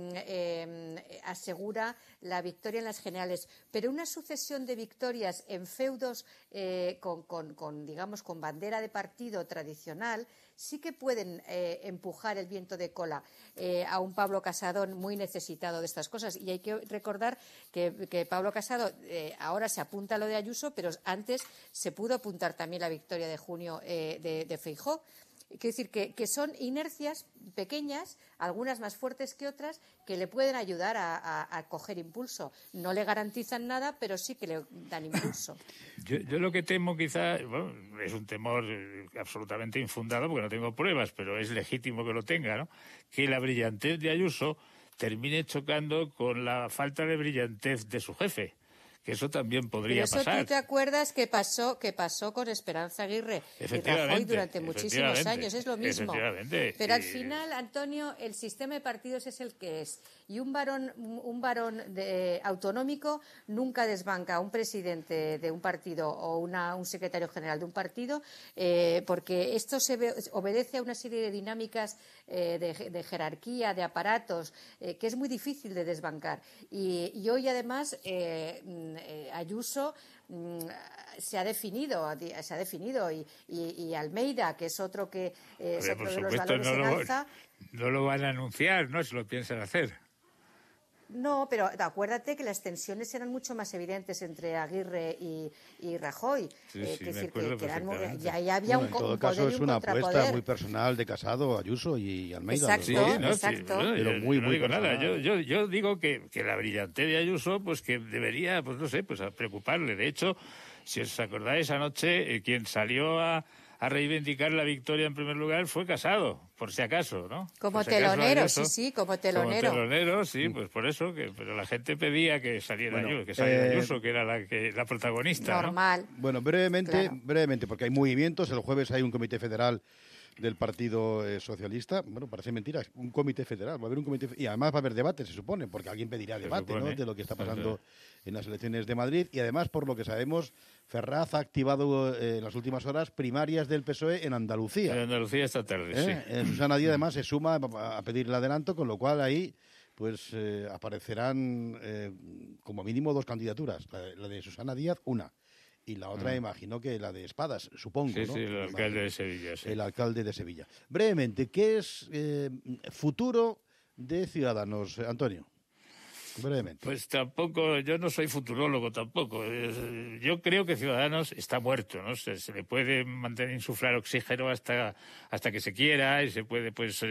asegura la victoria en las generales. Pero una sucesión de victorias en feudos con bandera de partido tradicional sí que pueden empujar el viento de cola a un Pablo Casado muy necesitado de estas cosas. Y hay que recordar que Pablo Casado ahora se apunta a lo de Ayuso, pero antes se pudo apuntar también la victoria de junio de Feijóo. Quiero decir que son inercias pequeñas, algunas más fuertes que otras, que le pueden ayudar a coger impulso. No le garantizan nada, pero sí que le dan impulso. Yo lo que temo quizá, bueno, es un temor absolutamente infundado porque no tengo pruebas, pero es legítimo que lo tenga, ¿no? Que la brillantez de Ayuso termine chocando con la falta de brillantez de su jefe. Que eso también podría pasar. Pero eso tú te acuerdas que pasó con Esperanza Aguirre y Rajoy durante muchísimos años, es lo mismo. Pero al final, Antonio, el sistema de partidos es el que es. Y un varón autonómico nunca desbanca a un presidente de un partido o un secretario general de un partido, porque esto obedece a una serie de dinámicas de jerarquía, de aparatos, que es muy difícil de desbancar. Y hoy, además, Ayuso se ha definido y Almeida, que es otro que es otro de los valores en alza. No lo van a anunciar, ¿no? Se lo piensan hacer. No, pero acuérdate que las tensiones eran mucho más evidentes entre Aguirre y Rajoy. Ya había un en todo caso es una apuesta muy personal de Casado, Ayuso y Almeida. Exacto. Pero muy no digo nada. Yo digo que la brillantez de Ayuso, pues que debería, pues no sé, pues a preocuparle. De hecho, si os acordáis anoche, quien salió a reivindicar la victoria en primer lugar fue Casado, por si acaso, ¿no? Como telonero, como telonero. Como telonero, sí, pues por eso, pero la gente pedía que saliera Ayuso, que era la protagonista, normal. ¿no? Bueno, brevemente, porque hay movimientos. El jueves hay un comité federal del Partido Socialista. Bueno, parece mentira, un comité federal. Va a haber un comité y además va a haber debate, se supone, porque alguien pedirá debate, ¿no?, de lo que está pasando en las elecciones de Madrid. Y además, por lo que sabemos, Ferraz ha activado en las últimas horas primarias del PSOE en Andalucía. En Andalucía esta tarde, sí. Susana Díaz, además, se suma a pedir el adelanto, con lo cual ahí pues aparecerán como mínimo 2 candidaturas. La de Susana Díaz, una. Y la otra, imagino que la de Espadas, supongo, ¿no? Sí, el alcalde de Sevilla, sí. El alcalde de Sevilla. Brevemente, ¿qué es futuro de Ciudadanos, Antonio? Brevemente. Pues tampoco, yo no soy futurólogo tampoco. Yo creo que Ciudadanos está muerto, ¿no? Se le puede mantener, insuflar oxígeno hasta que se quiera, y se puede, pues,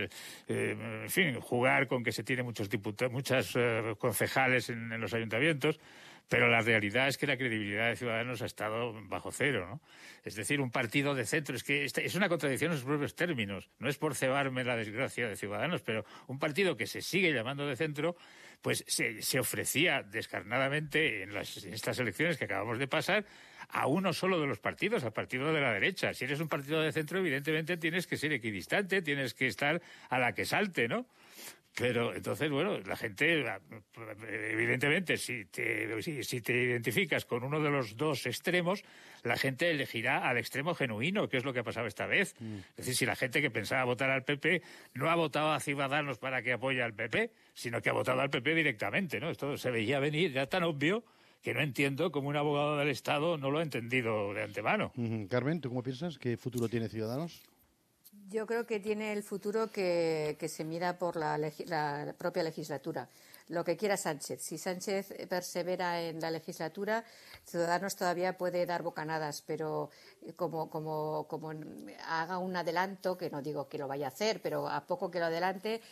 en fin, jugar con que se tiene muchas concejales en los ayuntamientos. Pero la realidad es que la credibilidad de Ciudadanos ha estado bajo cero, ¿no? Es decir, un partido de centro, es que es una contradicción en sus propios términos. No es por cebarme la desgracia de Ciudadanos, pero un partido que se sigue llamando de centro, pues se ofrecía descarnadamente en estas elecciones que acabamos de pasar a uno solo de los partidos, al partido de la derecha. Si eres un partido de centro, evidentemente tienes que ser equidistante, tienes que estar a la que salte, ¿no? Pero entonces, bueno, la gente, evidentemente, si te identificas con uno de los dos extremos, la gente elegirá al extremo genuino, que es lo que ha pasado esta vez. Es decir, si la gente que pensaba votar al PP no ha votado a Ciudadanos para que apoye al PP, sino que ha votado al PP directamente, ¿no? Esto se veía venir, ya tan obvio que no entiendo cómo un abogado del Estado no lo ha entendido de antemano. Carmen, ¿tú cómo piensas? ¿Qué futuro tiene Ciudadanos? Yo creo que tiene el futuro que se mira por la propia legislatura. Lo que quiera Sánchez. Si Sánchez persevera en la legislatura, Ciudadanos todavía puede dar bocanadas, pero como haga un adelanto, que no digo que lo vaya a hacer, pero a poco que lo adelante,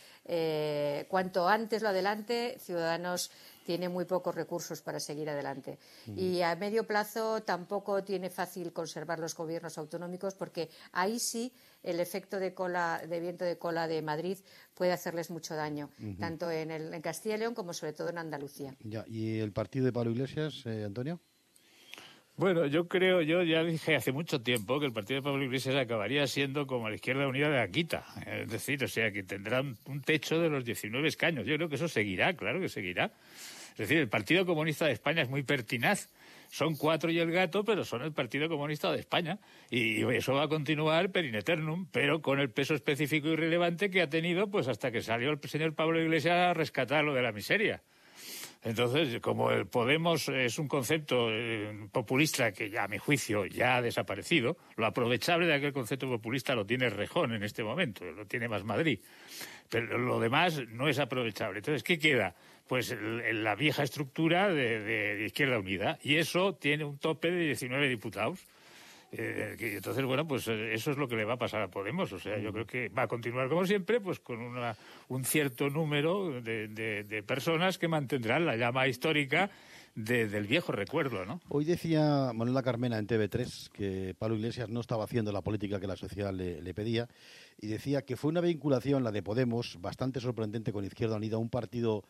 cuanto antes lo adelante, Ciudadanos tiene muy pocos recursos para seguir adelante. Y a medio plazo tampoco tiene fácil conservar los gobiernos autonómicos, porque ahí sí el efecto de viento de cola de Madrid puede hacerles mucho daño, tanto en Castilla y León como sobre todo en Andalucía. Ya. ¿Y el partido de Pablo Iglesias, Antonio? Bueno, yo ya dije hace mucho tiempo que el partido de Pablo Iglesias acabaría siendo como la Izquierda Unida de la Quita. Es decir, o sea, que tendrá un techo de los 19 escaños. Yo creo que eso seguirá, claro que seguirá. Es decir, el Partido Comunista de España es muy pertinaz. Son 4 y el gato, pero son el Partido Comunista de España. Y eso va a continuar per in eternum, pero con el peso específico y relevante que ha tenido pues hasta que salió el señor Pablo Iglesias a rescatarlo de la miseria. Entonces, como el Podemos es un concepto populista que ya, a mi juicio, ya ha desaparecido, lo aprovechable de aquel concepto populista lo tiene Rejón en este momento, lo tiene Más Madrid. Pero lo demás no es aprovechable. Entonces, ¿qué queda? Pues la vieja estructura de Izquierda Unida. Y eso tiene un tope de 19 diputados. Entonces, bueno, pues eso es lo que le va a pasar a Podemos. O sea, yo creo que va a continuar como siempre, pues con un cierto número de personas que mantendrán la llama histórica del viejo recuerdo, ¿no? Hoy decía Manuela Carmena en TV3 que Pablo Iglesias no estaba haciendo la política que la sociedad le pedía, y decía que fue una vinculación, la de Podemos, bastante sorprendente con Izquierda Unida, un partido...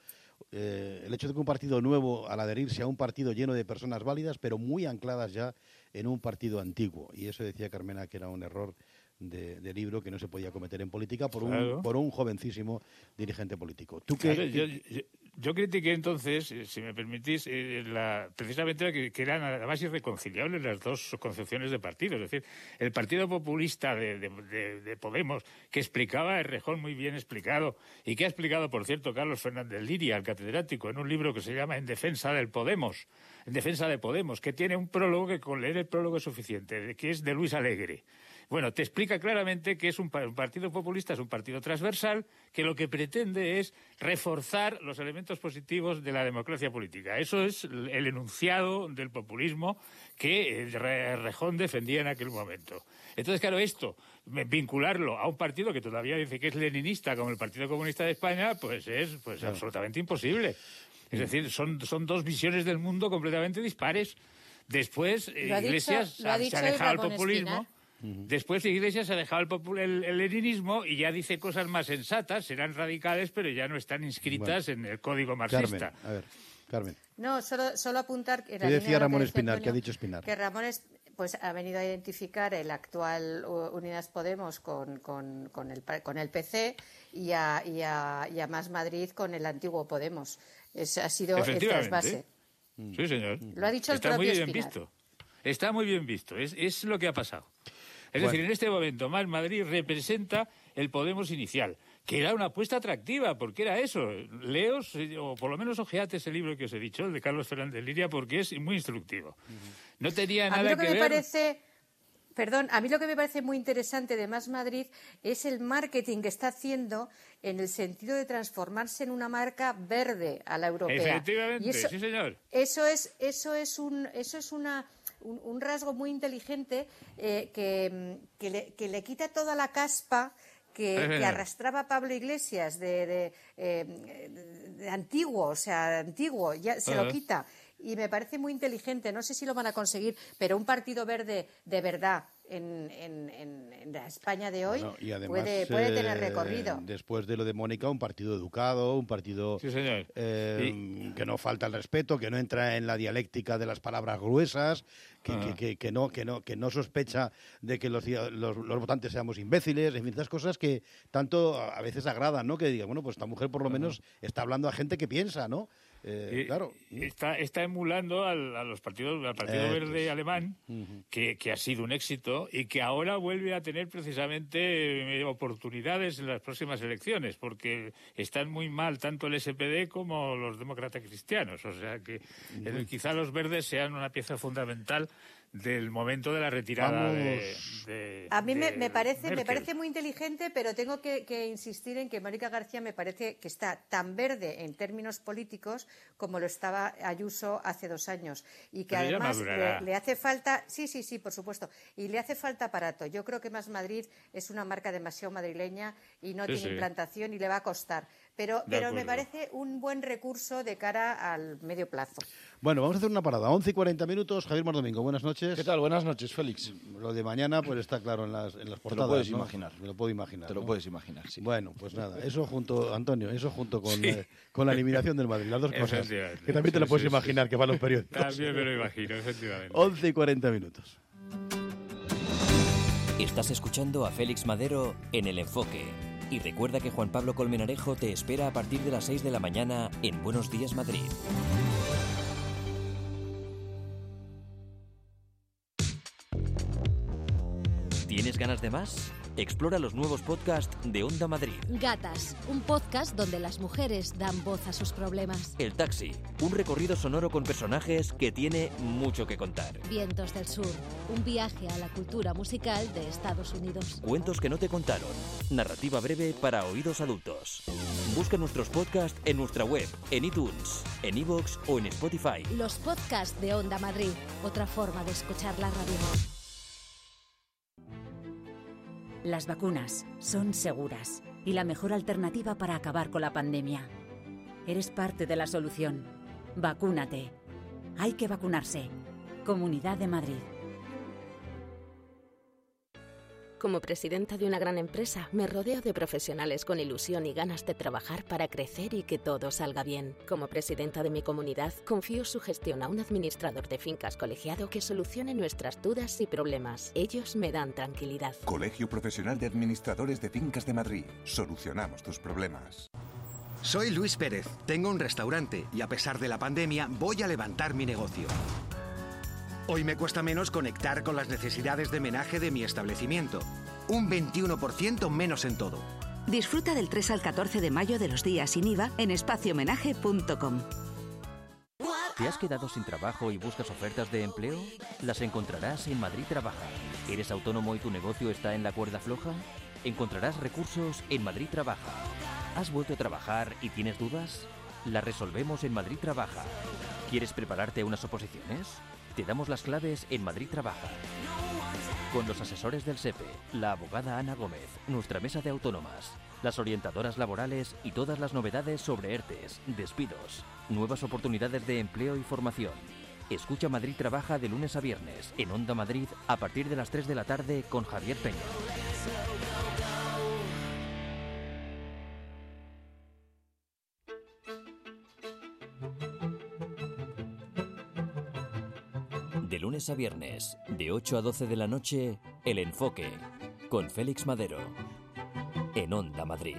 el hecho de que un partido nuevo, al adherirse a un partido lleno de personas válidas, pero muy ancladas ya en un partido antiguo. Y eso decía Carmena que era un error de libro que no se podía cometer en política por un jovencísimo dirigente político. ¿Tú qué? Claro, yo critiqué entonces, si me permitís, precisamente que eran además irreconciliables las dos concepciones de partido. Es decir, el partido populista de Podemos, que explicaba Errejón muy bien explicado, y que ha explicado, por cierto, Carlos Fernández Liria, el catedrático, en un libro que se llama En defensa de Podemos, que tiene un prólogo que con leer el prólogo es suficiente, que es de Luis Alegre. Bueno, te explica claramente que es un partido populista, es un partido transversal, que lo que pretende es reforzar los elementos positivos de la democracia política. Eso es el enunciado del populismo que Rejón defendía en aquel momento. Entonces, claro, esto, vincularlo a un partido que todavía dice que es leninista, como el Partido Comunista de España, pues es absolutamente imposible. Es decir, son dos visiones del mundo completamente dispares. Después, Iglesias se ha alejado del populismo. Después Iglesias se ha dejado el leninismo y ya dice cosas más sensatas, serán radicales, pero ya no están inscritas en el código marxista. Carmen. No, solo apuntar que... ¿Qué decía Ramón Espinar? ¿Qué ha dicho Espinar? Que Ramón pues ha venido a identificar el actual Unidas Podemos con el PC y a Más Madrid con el antiguo Podemos. Ha sido el trasvase. Sí, señor. Lo ha dicho el propio Espinar. Está muy bien visto. Es lo que ha pasado. Es decir, en este momento Más Madrid representa el Podemos inicial, que era una apuesta atractiva, porque era eso. Leos, o por lo menos ojeate ese libro que os he dicho, el de Carlos Fernández Liria, porque es muy instructivo. No tenía nada que ver... A mí lo que me parece muy interesante de Más Madrid es el marketing que está haciendo en el sentido de transformarse en una marca verde a la europea. Efectivamente, sí, señor. Eso es un rasgo muy inteligente que le quita toda la caspa que arrastraba Pablo Iglesias de antiguo, ya se lo quita. y me parece muy inteligente. No sé si lo van a conseguir, pero un partido verde de verdad en la España de hoy y además, puede tener recorrido. Después de lo de Mónica, un partido educado, un partido que no falta el respeto, que no entra en la dialéctica de las palabras gruesas, que no sospecha de que los votantes seamos imbéciles, en fin, estas cosas que tanto a veces agradan, ¿no? Que diga, bueno, pues esta mujer por lo menos está hablando a gente que piensa, ¿no? Claro. Está emulando al Partido Verde alemán, que ha sido un éxito y que ahora vuelve a tener precisamente oportunidades en las próximas elecciones, porque están muy mal tanto el SPD como los demócratas cristianos. O sea que quizá los verdes sean una pieza fundamental del momento de la retirada a mí me parece muy inteligente, pero tengo que insistir en que Mónica García me parece que está tan verde en términos políticos como lo estaba Ayuso hace 2 años, y que pero además le hace falta, sí, por supuesto, y le hace falta aparato. Yo creo que Más Madrid es una marca demasiado madrileña y no tiene implantación y le va a costar. Pero me parece un buen recurso de cara al medio plazo. Bueno, vamos a hacer una parada. 11:40 minutos. Javier Mardomingo, buenas noches. ¿Qué tal? Buenas noches, Félix. Lo de mañana pues está claro en las portadas. Te lo puedes ¿no? imaginar. Me lo puedo imaginar. Te lo puedes imaginar, sí. Bueno, pues nada. Eso junto, Antonio, con la eliminación del Madrid. Las dos cosas. Que también te lo puedes imaginar que van los periódicos. También me lo imagino, efectivamente. 11:40 minutos. Estás escuchando a Félix Madero en El Enfoque. Y recuerda que Juan Pablo Colmenarejo te espera a partir de las 6 de la mañana en Buenos Días Madrid. ¿Tienes ganas de más? Explora los nuevos podcasts de Onda Madrid. Gatas, un podcast donde las mujeres dan voz a sus problemas. El Taxi, un recorrido sonoro con personajes que tiene mucho que contar. Vientos del Sur, un viaje a la cultura musical de Estados Unidos. Cuentos que no te contaron. Narrativa breve para oídos adultos. Busca nuestros podcasts en nuestra web, en iTunes, en iVoox o en Spotify. Los podcasts de Onda Madrid, otra forma de escuchar la radio. Las vacunas son seguras y la mejor alternativa para acabar con la pandemia. Eres parte de la solución. Vacúnate. Hay que vacunarse. Comunidad de Madrid. Como presidenta de una gran empresa, me rodeo de profesionales con ilusión y ganas de trabajar para crecer y que todo salga bien. Como presidenta de mi comunidad, confío su gestión a un administrador de fincas colegiado que solucione nuestras dudas y problemas. Ellos me dan tranquilidad. Colegio Profesional de Administradores de Fincas de Madrid. Solucionamos tus problemas. Soy Luis Pérez, tengo un restaurante y a pesar de la pandemia voy a levantar mi negocio. Hoy me cuesta menos conectar con las necesidades de menaje de mi establecimiento. Un 21% menos en todo. Disfruta del 3 al 14 de mayo de los días sin IVA en espaciomenaje.com. ¿Te has quedado sin trabajo y buscas ofertas de empleo? Las encontrarás en Madrid Trabaja. ¿Eres autónomo y tu negocio está en la cuerda floja? Encontrarás recursos en Madrid Trabaja. ¿Has vuelto a trabajar y tienes dudas? Las resolvemos en Madrid Trabaja. ¿Quieres prepararte a unas oposiciones? Te damos las claves en Madrid Trabaja. Con los asesores del SEPE, la abogada Ana Gómez, nuestra mesa de autónomas, las orientadoras laborales y todas las novedades sobre ERTES, despidos, nuevas oportunidades de empleo y formación. Escucha Madrid Trabaja de lunes a viernes en Onda Madrid a partir de las 3 de la tarde con Javier Peña. De lunes a viernes, de 8 a 12 de la noche, El Enfoque, con Félix Madero, en Onda Madrid.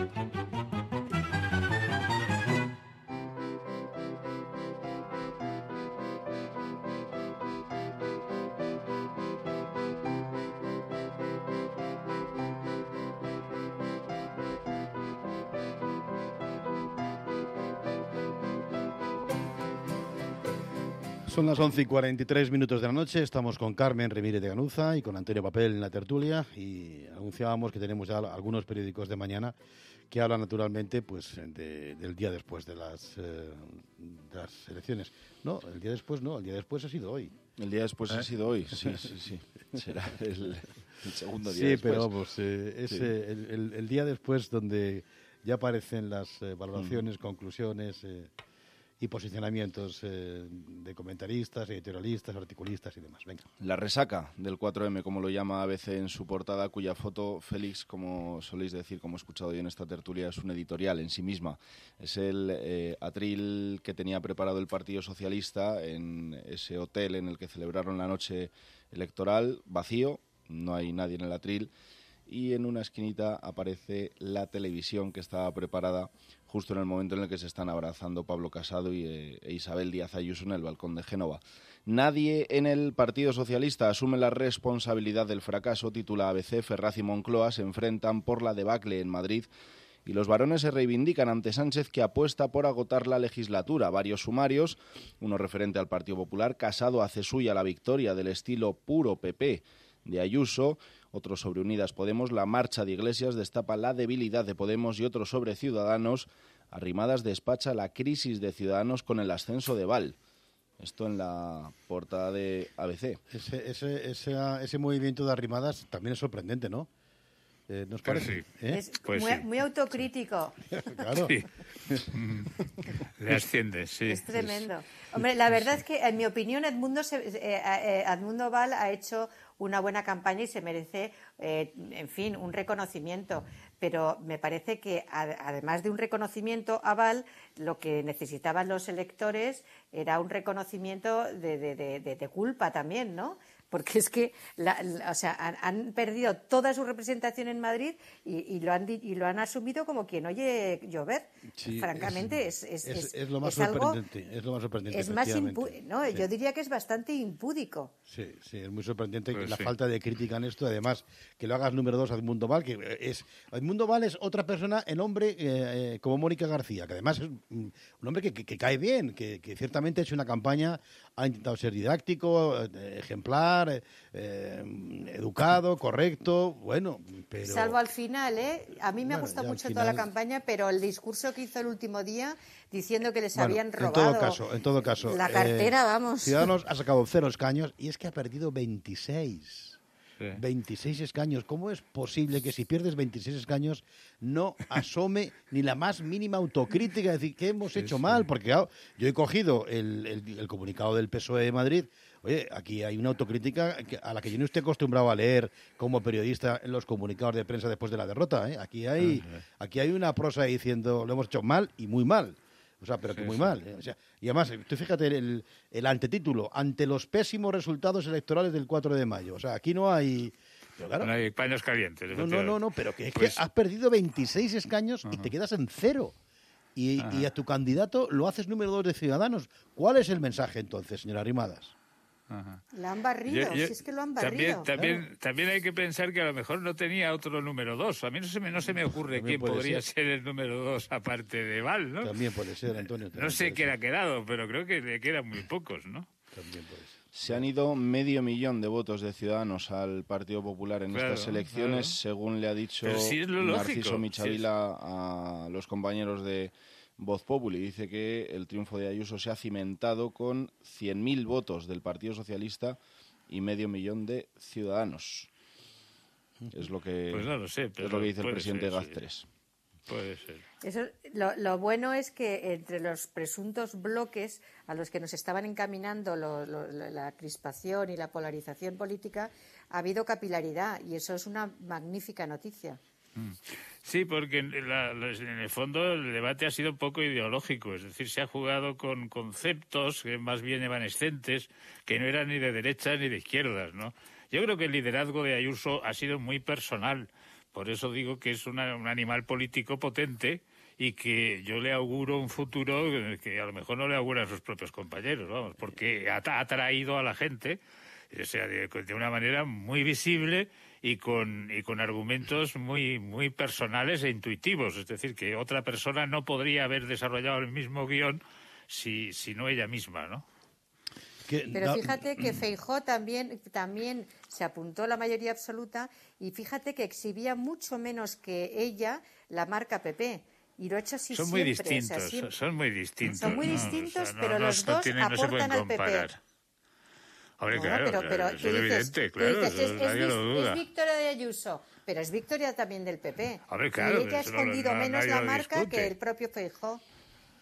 Son las 11:43 minutos de la noche, estamos con Carmen Remírez de Ganuza y con Antonio Papel en la tertulia y anunciábamos que tenemos ya algunos periódicos de mañana que hablan naturalmente pues del día después de las elecciones. No, el día después no, el día después ha sido hoy. El día después ha sido hoy, sí. Será el segundo día sí, después. Pero vamos, es sí. El día después donde ya aparecen las valoraciones, conclusiones... y posicionamientos de comentaristas, editorialistas, articulistas y demás. Venga. La resaca del 4M, como lo llama ABC en su portada, cuya foto, Félix, como soléis decir, como he escuchado yo en esta tertulia, es un editorial en sí misma. Es el atril que tenía preparado el Partido Socialista en ese hotel en el que celebraron la noche electoral, vacío, no hay nadie en el atril, y en una esquinita aparece la televisión que estaba preparada justo en el momento en el que se están abrazando Pablo Casado e Isabel Díaz Ayuso en el balcón de Génova. Nadie en el Partido Socialista asume la responsabilidad del fracaso, titula ABC. Ferraz y Moncloa se enfrentan por la debacle en Madrid y los varones se reivindican ante Sánchez, que apuesta por agotar la legislatura. Varios sumarios, uno referente al Partido Popular. Casado hace suya la victoria del estilo puro PP de Ayuso, otro sobre Unidas Podemos. La marcha de Iglesias destapa la debilidad de Podemos y otro sobre Ciudadanos. Arrimadas despacha la crisis de Ciudadanos con el ascenso de Val. Esto en la portada de ABC. Ese movimiento de Arrimadas también es sorprendente, ¿no? ¿Nos parece? Sí. Es pues muy autocrítico. Claro. Sí. Le asciende, sí. Es tremendo. Hombre, la verdad es que, en mi opinión, Edmundo Val ha hecho una buena campaña y se merece, en fin, un reconocimiento. Pero me parece que, además de un reconocimiento a Val, lo que necesitaban los electores era un reconocimiento de culpa también, ¿no? Porque es que han perdido toda su representación en Madrid y lo han asumido como quien oye llover. Sí, francamente, es lo más sorprendente. Es lo más sorprendente. Es más ¿no? Sí. Yo diría que es bastante impúdico. Sí, es muy sorprendente la falta de crítica en esto. Además, que lo hagas número 2 a Edmundo Val, Edmundo Val es otra persona, el hombre como Mónica García, que además es un hombre que cae bien, que ciertamente ha hecho una campaña, ha intentado ser didáctico, ejemplar, educado, correcto, bueno, pero... Salvo al final, a mí me ha gustado mucho toda la campaña, pero el discurso que hizo el último día diciendo que les habían robado en todo caso, la cartera, vamos. Ciudadanos ha sacado 0 escaños y es que ha perdido 26. Sí. 26 escaños. ¿Cómo es posible que si pierdes 26 escaños no asome ni la más mínima autocrítica? Es decir, ¿qué hemos hecho mal? Porque claro, yo he cogido el comunicado del PSOE de Madrid. Oye, aquí hay una autocrítica a la que yo no estoy acostumbrado a leer como periodista en los comunicados de prensa después de la derrota. Aquí hay una prosa diciendo lo hemos hecho mal y muy mal. O sea, pero que muy mal. O sea, y además, tú fíjate el antetítulo, ante los pésimos resultados electorales del 4 de mayo. O sea, aquí no hay... Pero claro, no hay paños calientes. No, pero que es que has perdido 26 escaños y te quedas en 0. Y a tu candidato lo haces número 2 de Ciudadanos. ¿Cuál es el mensaje entonces, señora Arrimadas? La han barrido, si es que lo han barrido. También hay que pensar que a lo mejor no tenía otro número 2. A mí no se me ocurre quién podría ser el número 2 aparte de Val, ¿no? También puede ser, Antonio. No sé qué ha quedado, pero creo que le quedan muy pocos, ¿no? También puede ser. Se han ido 500.000 de votos de Ciudadanos al Partido Popular en estas elecciones, según le ha dicho Narciso Michavila a los compañeros de Voz Populi. Dice que el triunfo de Ayuso se ha cimentado con 100.000 votos del Partido Socialista y 500.000 de Ciudadanos. Es lo que, pues no lo sé, pero es lo que dice el presidente ser, Gaz3. Puede ser. Eso, lo bueno es que entre los presuntos bloques a los que nos estaban encaminando la crispación y la polarización política, ha habido capilaridad y eso es una magnífica noticia. Sí, porque en el fondo el debate ha sido un poco ideológico, es decir, se ha jugado con conceptos que más bien evanescentes, que no eran ni de derechas ni de izquierdas, ¿no? Yo creo que el liderazgo de Ayuso ha sido muy personal, por eso digo que es un animal político potente y que yo le auguro un futuro que a lo mejor no le auguran sus propios compañeros, vamos, porque ha atraído a la gente, o sea, de una manera muy visible y con argumentos muy, muy personales e intuitivos. Es decir, que otra persona no podría haber desarrollado el mismo guión si no ella misma, ¿no? Pero fíjate que Feijóo también se apuntó a la mayoría absoluta y fíjate que exhibía mucho menos que ella la marca PP. Y lo ha hecho así son siempre. Muy distintos, o sea, son muy distintos. Son muy distintos, pero los dos aportan al PP. Hombre, claro, pero es evidente, claro, es victoria de Ayuso, pero es victoria también del PP. Hombre, claro, y que ha escondido menos la marca que el propio Feijóo.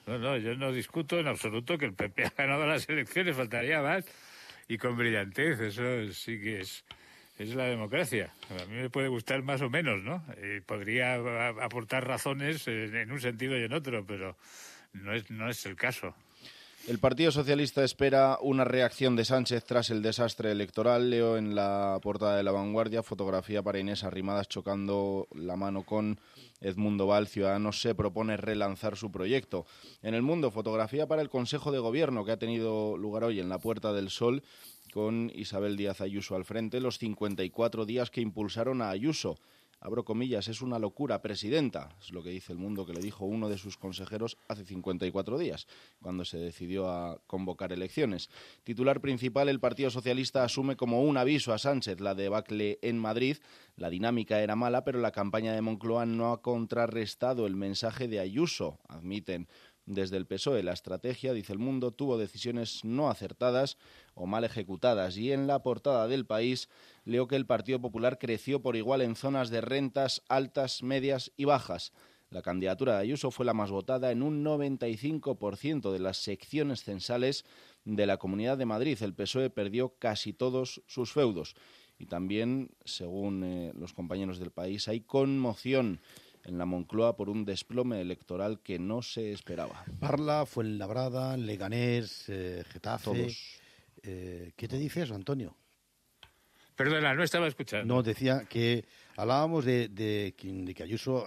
No, yo no discuto en absoluto que el PP ha ganado las elecciones, faltaría más, y con brillantez, eso sí que es la democracia. A mí me puede gustar más o menos, ¿no? Podría aportar razones en un sentido y en otro, pero no es el caso. El Partido Socialista espera una reacción de Sánchez tras el desastre electoral. Leo en la portada de La Vanguardia, fotografía para Inés Arrimadas chocando la mano con Edmundo Val. Ciudadanos se propone relanzar su proyecto. En El Mundo, fotografía para el Consejo de Gobierno que ha tenido lugar hoy en la Puerta del Sol con Isabel Díaz Ayuso al frente. Los 54 días que impulsaron a Ayuso. Abro comillas, es una locura, presidenta, es lo que dice El Mundo, que le dijo uno de sus consejeros hace 54 días, cuando se decidió a convocar elecciones. Titular principal, el Partido Socialista asume como un aviso a Sánchez la debacle en Madrid. La dinámica era mala, pero la campaña de Moncloa no ha contrarrestado el mensaje de Ayuso, admiten desde el PSOE. La estrategia, dice El Mundo, tuvo decisiones no acertadas o mal ejecutadas. Y en la portada del País leo que el Partido Popular creció por igual en zonas de rentas altas, medias y bajas. La candidatura de Ayuso fue la más votada en un 95% de las secciones censales de la Comunidad de Madrid. El PSOE perdió casi todos sus feudos. Y también, según los compañeros del País, hay conmoción en la Moncloa por un desplome electoral que no se esperaba. Parla, Fuenlabrada, Leganés, Getafe. Todos. ¿Qué te dice eso, Antonio? Perdona, no estaba escuchando. No, decía que hablábamos de que Ayuso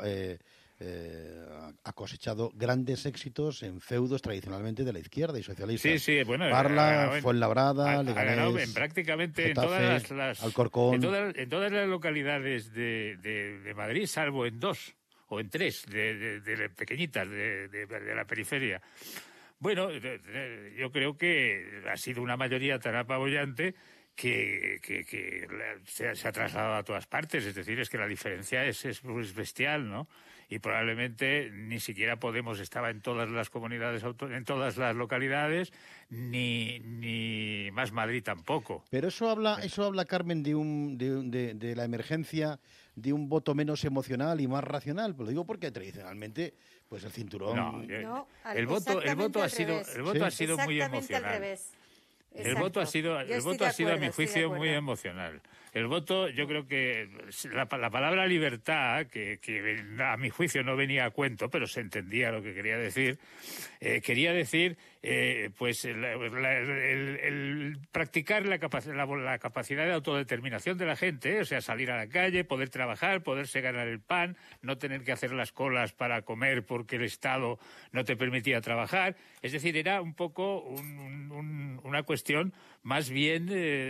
ha cosechado grandes éxitos en feudos tradicionalmente de la izquierda y socialista. Sí, bueno. Parla, Fuenlabrada, Leganés, ha ganado prácticamente Getafe, en todas Alcorcón. En todas las localidades de Madrid, salvo en 2 o en 3 de pequeñitas de la periferia. Bueno, yo creo que ha sido una mayoría tan apabullante que se ha trasladado a todas partes. Es decir, es que la diferencia es bestial, ¿no? Y probablemente ni siquiera Podemos estaba en todas las comunidades, en todas las localidades, ni Más Madrid tampoco. Pero eso habla, Carmen, de la emergencia de un voto menos emocional y más racional. Pues lo digo porque tradicionalmente, pues el cinturón. El voto ha sido muy emocional. El voto ha sido, a mi juicio, muy emocional. El voto, yo creo que la palabra libertad, que a mi juicio no venía a cuento, pero se entendía lo que quería decir pues el practicar la capacidad de autodeterminación de la gente, o sea, salir a la calle, poder trabajar, poderse ganar el pan, no tener que hacer las colas para comer porque el Estado no te permitía trabajar. Es decir, era un poco una cuestión más bien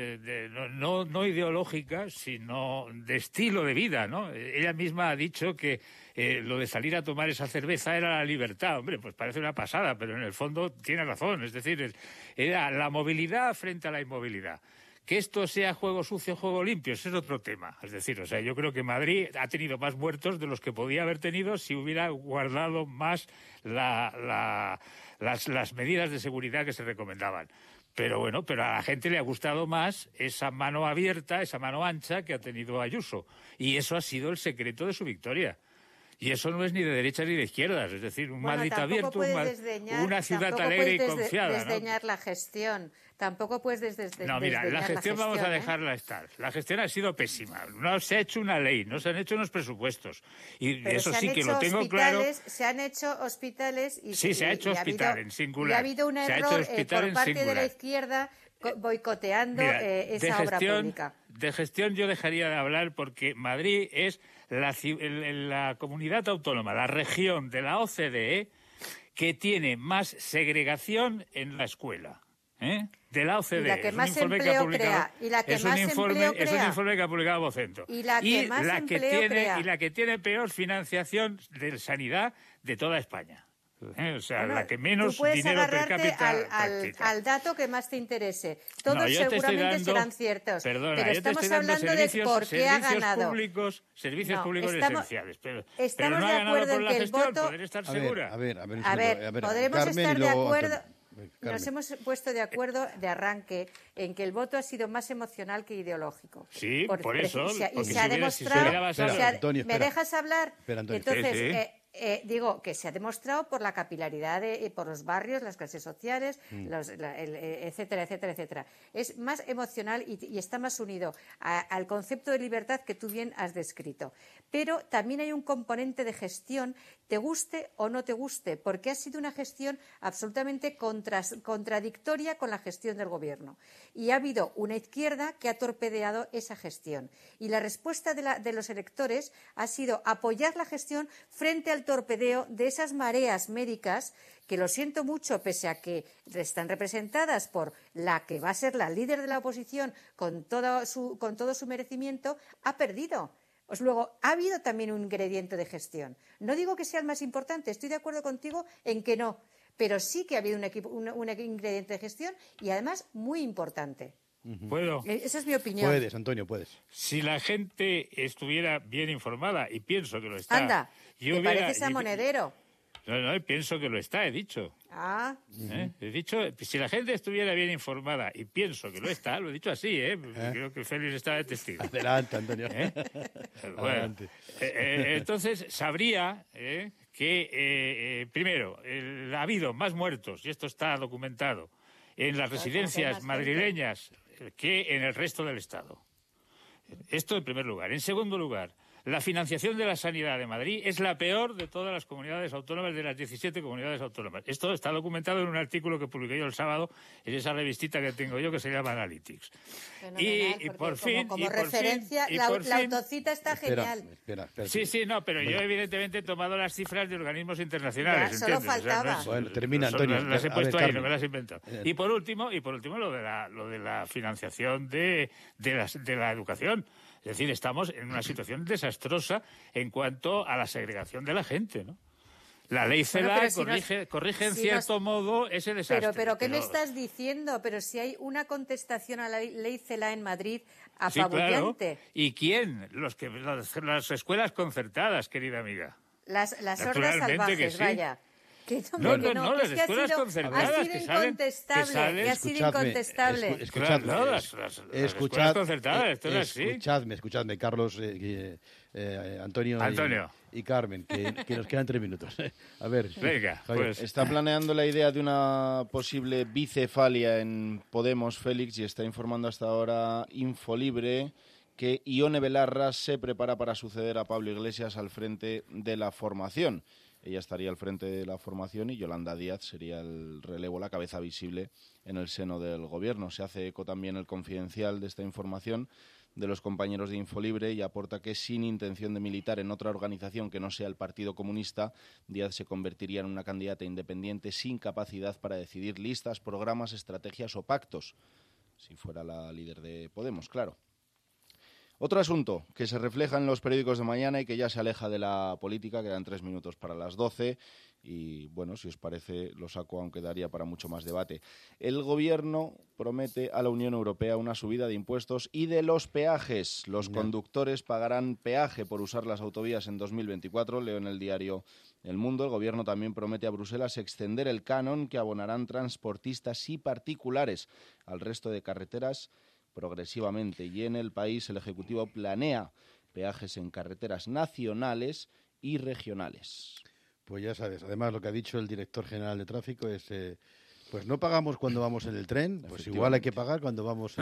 no ideológica, sino de estilo de vida, ¿no? Ella misma ha dicho que lo de salir a tomar esa cerveza era la libertad. Hombre, pues parece una pasada, pero en el fondo tiene razón. Es decir, era la movilidad frente a la inmovilidad. Que esto sea juego sucio, juego limpio, ese es otro tema. Es decir, o sea, yo creo que Madrid ha tenido más muertos de los que podía haber tenido si hubiera guardado más las medidas de seguridad que se recomendaban. Pero bueno, a la gente le ha gustado más esa mano abierta, esa mano ancha que ha tenido Ayuso. Y eso ha sido el secreto de su victoria. Y eso no es ni de derechas ni de izquierdas, es decir, un Madrid abierto, una ciudad alegre y confiada. Tampoco puedes desdeñar la gestión. Tampoco puedes desdeñar. No, mira, la gestión vamos a dejarla estar. La gestión ha sido pésima. No se ha hecho una ley, no se han hecho unos presupuestos. Y pero eso sí que lo tengo claro. Se han hecho hospitales y sí, se ha hecho hospital en singular. Y ha habido un error por parte de la izquierda boicoteando esa obra pública. De gestión yo dejaría de hablar porque Madrid es la comunidad autónoma, la región de la OCDE que tiene más segregación en la escuela. De la OCDE. Y la que más empleo crea. Es un informe que ha publicado Vocento. Y la que tiene peor financiación de sanidad de toda España. O sea, la que menos dinero per cápita al dato que más te interese. Todos seguramente serán ciertos. Perdona, pero estamos hablando de por qué ha ganado. Servicios públicos esenciales. Estamos no de acuerdo en que el voto... ¿Podré estar segura? A ver, podremos Carmen, estar de acuerdo... Carmen. Nos hemos puesto de acuerdo de arranque en que el voto ha sido más emocional que ideológico. Sí, por eso. Y se ha demostrado... Antonio, ¿Me dejas hablar? Espera, Antonio. Entonces, Digo que se ha demostrado por la capilaridad por los barrios, las clases sociales, etcétera, etcétera, etcétera. Es más emocional y está más unido al concepto de libertad que tú bien has descrito. Pero también hay un componente de gestión, te guste o no te guste, porque ha sido una gestión absolutamente contradictoria con la gestión del Gobierno. Y ha habido una izquierda que ha torpedeado esa gestión. Y la respuesta de los electores ha sido apoyar la gestión frente al torpedeo de esas mareas médicas que, lo siento mucho, pese a que están representadas por la que va a ser la líder de la oposición con todo su merecimiento, ha perdido. Luego, ha habido también un ingrediente de gestión. No digo que sea el más importante, estoy de acuerdo contigo en que no, pero sí que ha habido un ingrediente de gestión y además muy importante. ¿Puedo? Esa es mi opinión. Puedes, Antonio, puedes. Si la gente estuviera bien informada, y pienso que lo está... Anda, ¿te pareces a Monedero? No, pienso que lo está, he dicho. Ah. He dicho, si la gente estuviera bien informada, y pienso que lo está, lo he dicho así, creo que Félix está de testigo. Adelante, Antonio. Bueno, Adelante. Entonces sabría que, primero, ha habido más muertos, y esto está documentado, en las residencias madrileñas que en el resto del Estado. Esto en primer lugar. En segundo lugar, la financiación de la sanidad de Madrid es la peor de todas las comunidades autónomas, de las 17 comunidades autónomas. Esto está documentado en un artículo que publiqué yo el sábado en esa revistita que tengo yo que se llama Analytics. Y por fin... Como referencia, la autocita está genial. Espera. Sí, no, pero yo evidentemente he tomado las cifras de organismos internacionales. Ya, solo ¿entiendes? faltaba. Bueno, termina, Antonio. Las he puesto ahí, Carmen. no me las he inventado. Y por último lo de la financiación de la educación. Es decir, estamos en una situación desastrosa en cuanto a la segregación de la gente, ¿no? La ley CELA corrige en cierto modo ese desastre. Pero ¿qué me estás diciendo? Pero si hay una contestación a la ley CELA en Madrid apabullante. Sí, claro. ¿Y quién? Las escuelas concertadas, querida amiga. Las hordas salvajes, sí. vaya. No, las escuelas concertadas ha sido incontestable. Ha sido incontestestable. Escuchadme, Carlos, Antonio. Y Carmen, que nos quedan 3 minutos. A ver. Venga, pues. Está planeando la idea de una posible bicefalia en Podemos, Félix, y está informando hasta ahora Infolibre que Ione Belarra se prepara para suceder a Pablo Iglesias al frente de la formación. Ella estaría al frente de la formación y Yolanda Díaz sería el relevo, la cabeza visible en el seno del Gobierno. Se hace eco también el Confidencial de esta información de los compañeros de Infolibre y aporta que sin intención de militar en otra organización que no sea el Partido Comunista, Díaz se convertiría en una candidata independiente sin capacidad para decidir listas, programas, estrategias o pactos, si fuera la líder de Podemos, claro. Otro asunto que se refleja en los periódicos de mañana y que ya se aleja de la política, quedan 3 minutos para las 12 y, bueno, si os parece lo saco, aunque daría para mucho más debate. El Gobierno promete a la Unión Europea una subida de impuestos y de los peajes. Los conductores pagarán peaje por usar las autovías en 2024, leo en el diario El Mundo. El Gobierno también promete a Bruselas extender el canon que abonarán transportistas y particulares al resto de carreteras progresivamente, y en el país el Ejecutivo planea peajes en carreteras nacionales y regionales. Pues ya sabes, además lo que ha dicho el director general de tráfico es, pues no pagamos cuando vamos en el tren, pues igual hay que pagar cuando vamos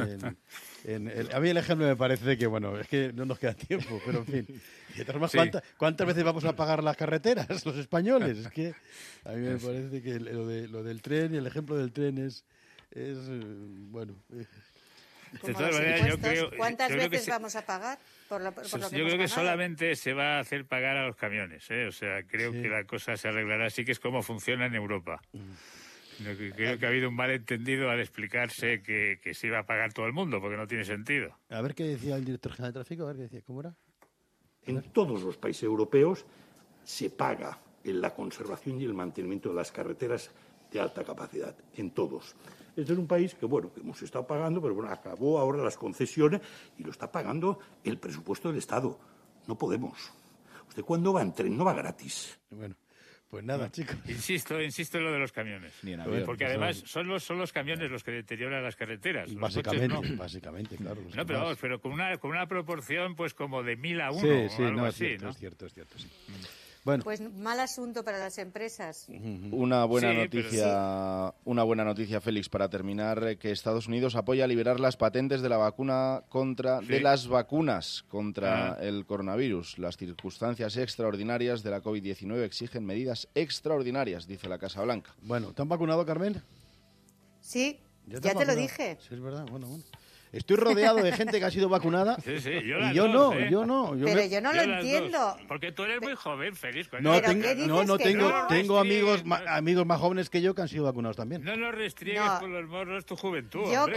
a mí el ejemplo me parece que, bueno, es que no nos queda tiempo, pero en fin. Sí. ¿Cuántas veces vamos a pagar las carreteras los españoles? Es que a mí me parece que lo del tren y el ejemplo del tren es bueno... De todas maneras, ¿Cuántas veces vamos a pagar por lo que yo creo que solamente se va a hacer pagar a los camiones, O sea, creo que la cosa se arreglará así, que es como funciona en Europa. Creo que ha habido un malentendido al explicarse que se iba a pagar todo el mundo, porque no tiene sentido. A ver qué decía el director general de tráfico, a ver qué decía, ¿cómo era? En todos los países europeos se paga en la conservación y el mantenimiento de las carreteras de alta capacidad, en todos. Este es un país que, bueno, que hemos estado pagando, pero bueno, acabó ahora las concesiones y lo está pagando el presupuesto del Estado. No podemos. Usted cuando va en tren no va gratis. Bueno, pues nada, chicos. Insisto en lo de los camiones. Porque además son los camiones los que deterioran las carreteras. Básicamente, claro. No, pero vamos, con una proporción pues como de 1000 a 1 sí, o algo no, así, es cierto, sí. Bueno. Pues mal asunto para las empresas. Una buena noticia, Félix, para terminar, que Estados Unidos apoya liberar las patentes de la vacuna de las vacunas contra el coronavirus. Las circunstancias extraordinarias de la COVID-19 exigen medidas extraordinarias, dice la Casa Blanca. Bueno, ¿te han vacunado, Carmen? Sí, ya te lo dije. Sí, es verdad, bueno. Estoy rodeado de gente que ha sido vacunada. Sí, y yo yo no. Pero yo no lo entiendo. Porque tú eres muy joven, Félix. Tengo amigos más jóvenes que yo que han sido vacunados también. No nos restriegues con los morros tu juventud.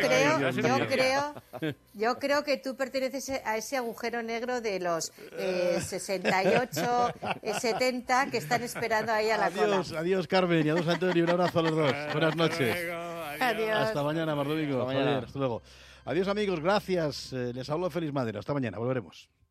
Yo creo que tú perteneces a ese agujero negro de los 68, 70 que están esperando ahí a la cola. Adiós, Carmen, y adiós, Antonio, un abrazo a los dos. Buenas noches. Adiós. Hasta mañana, Mardovico. Hasta mañana. Hasta luego. Adiós, amigos, gracias. Les hablo Félix Madera. Hasta mañana, volveremos.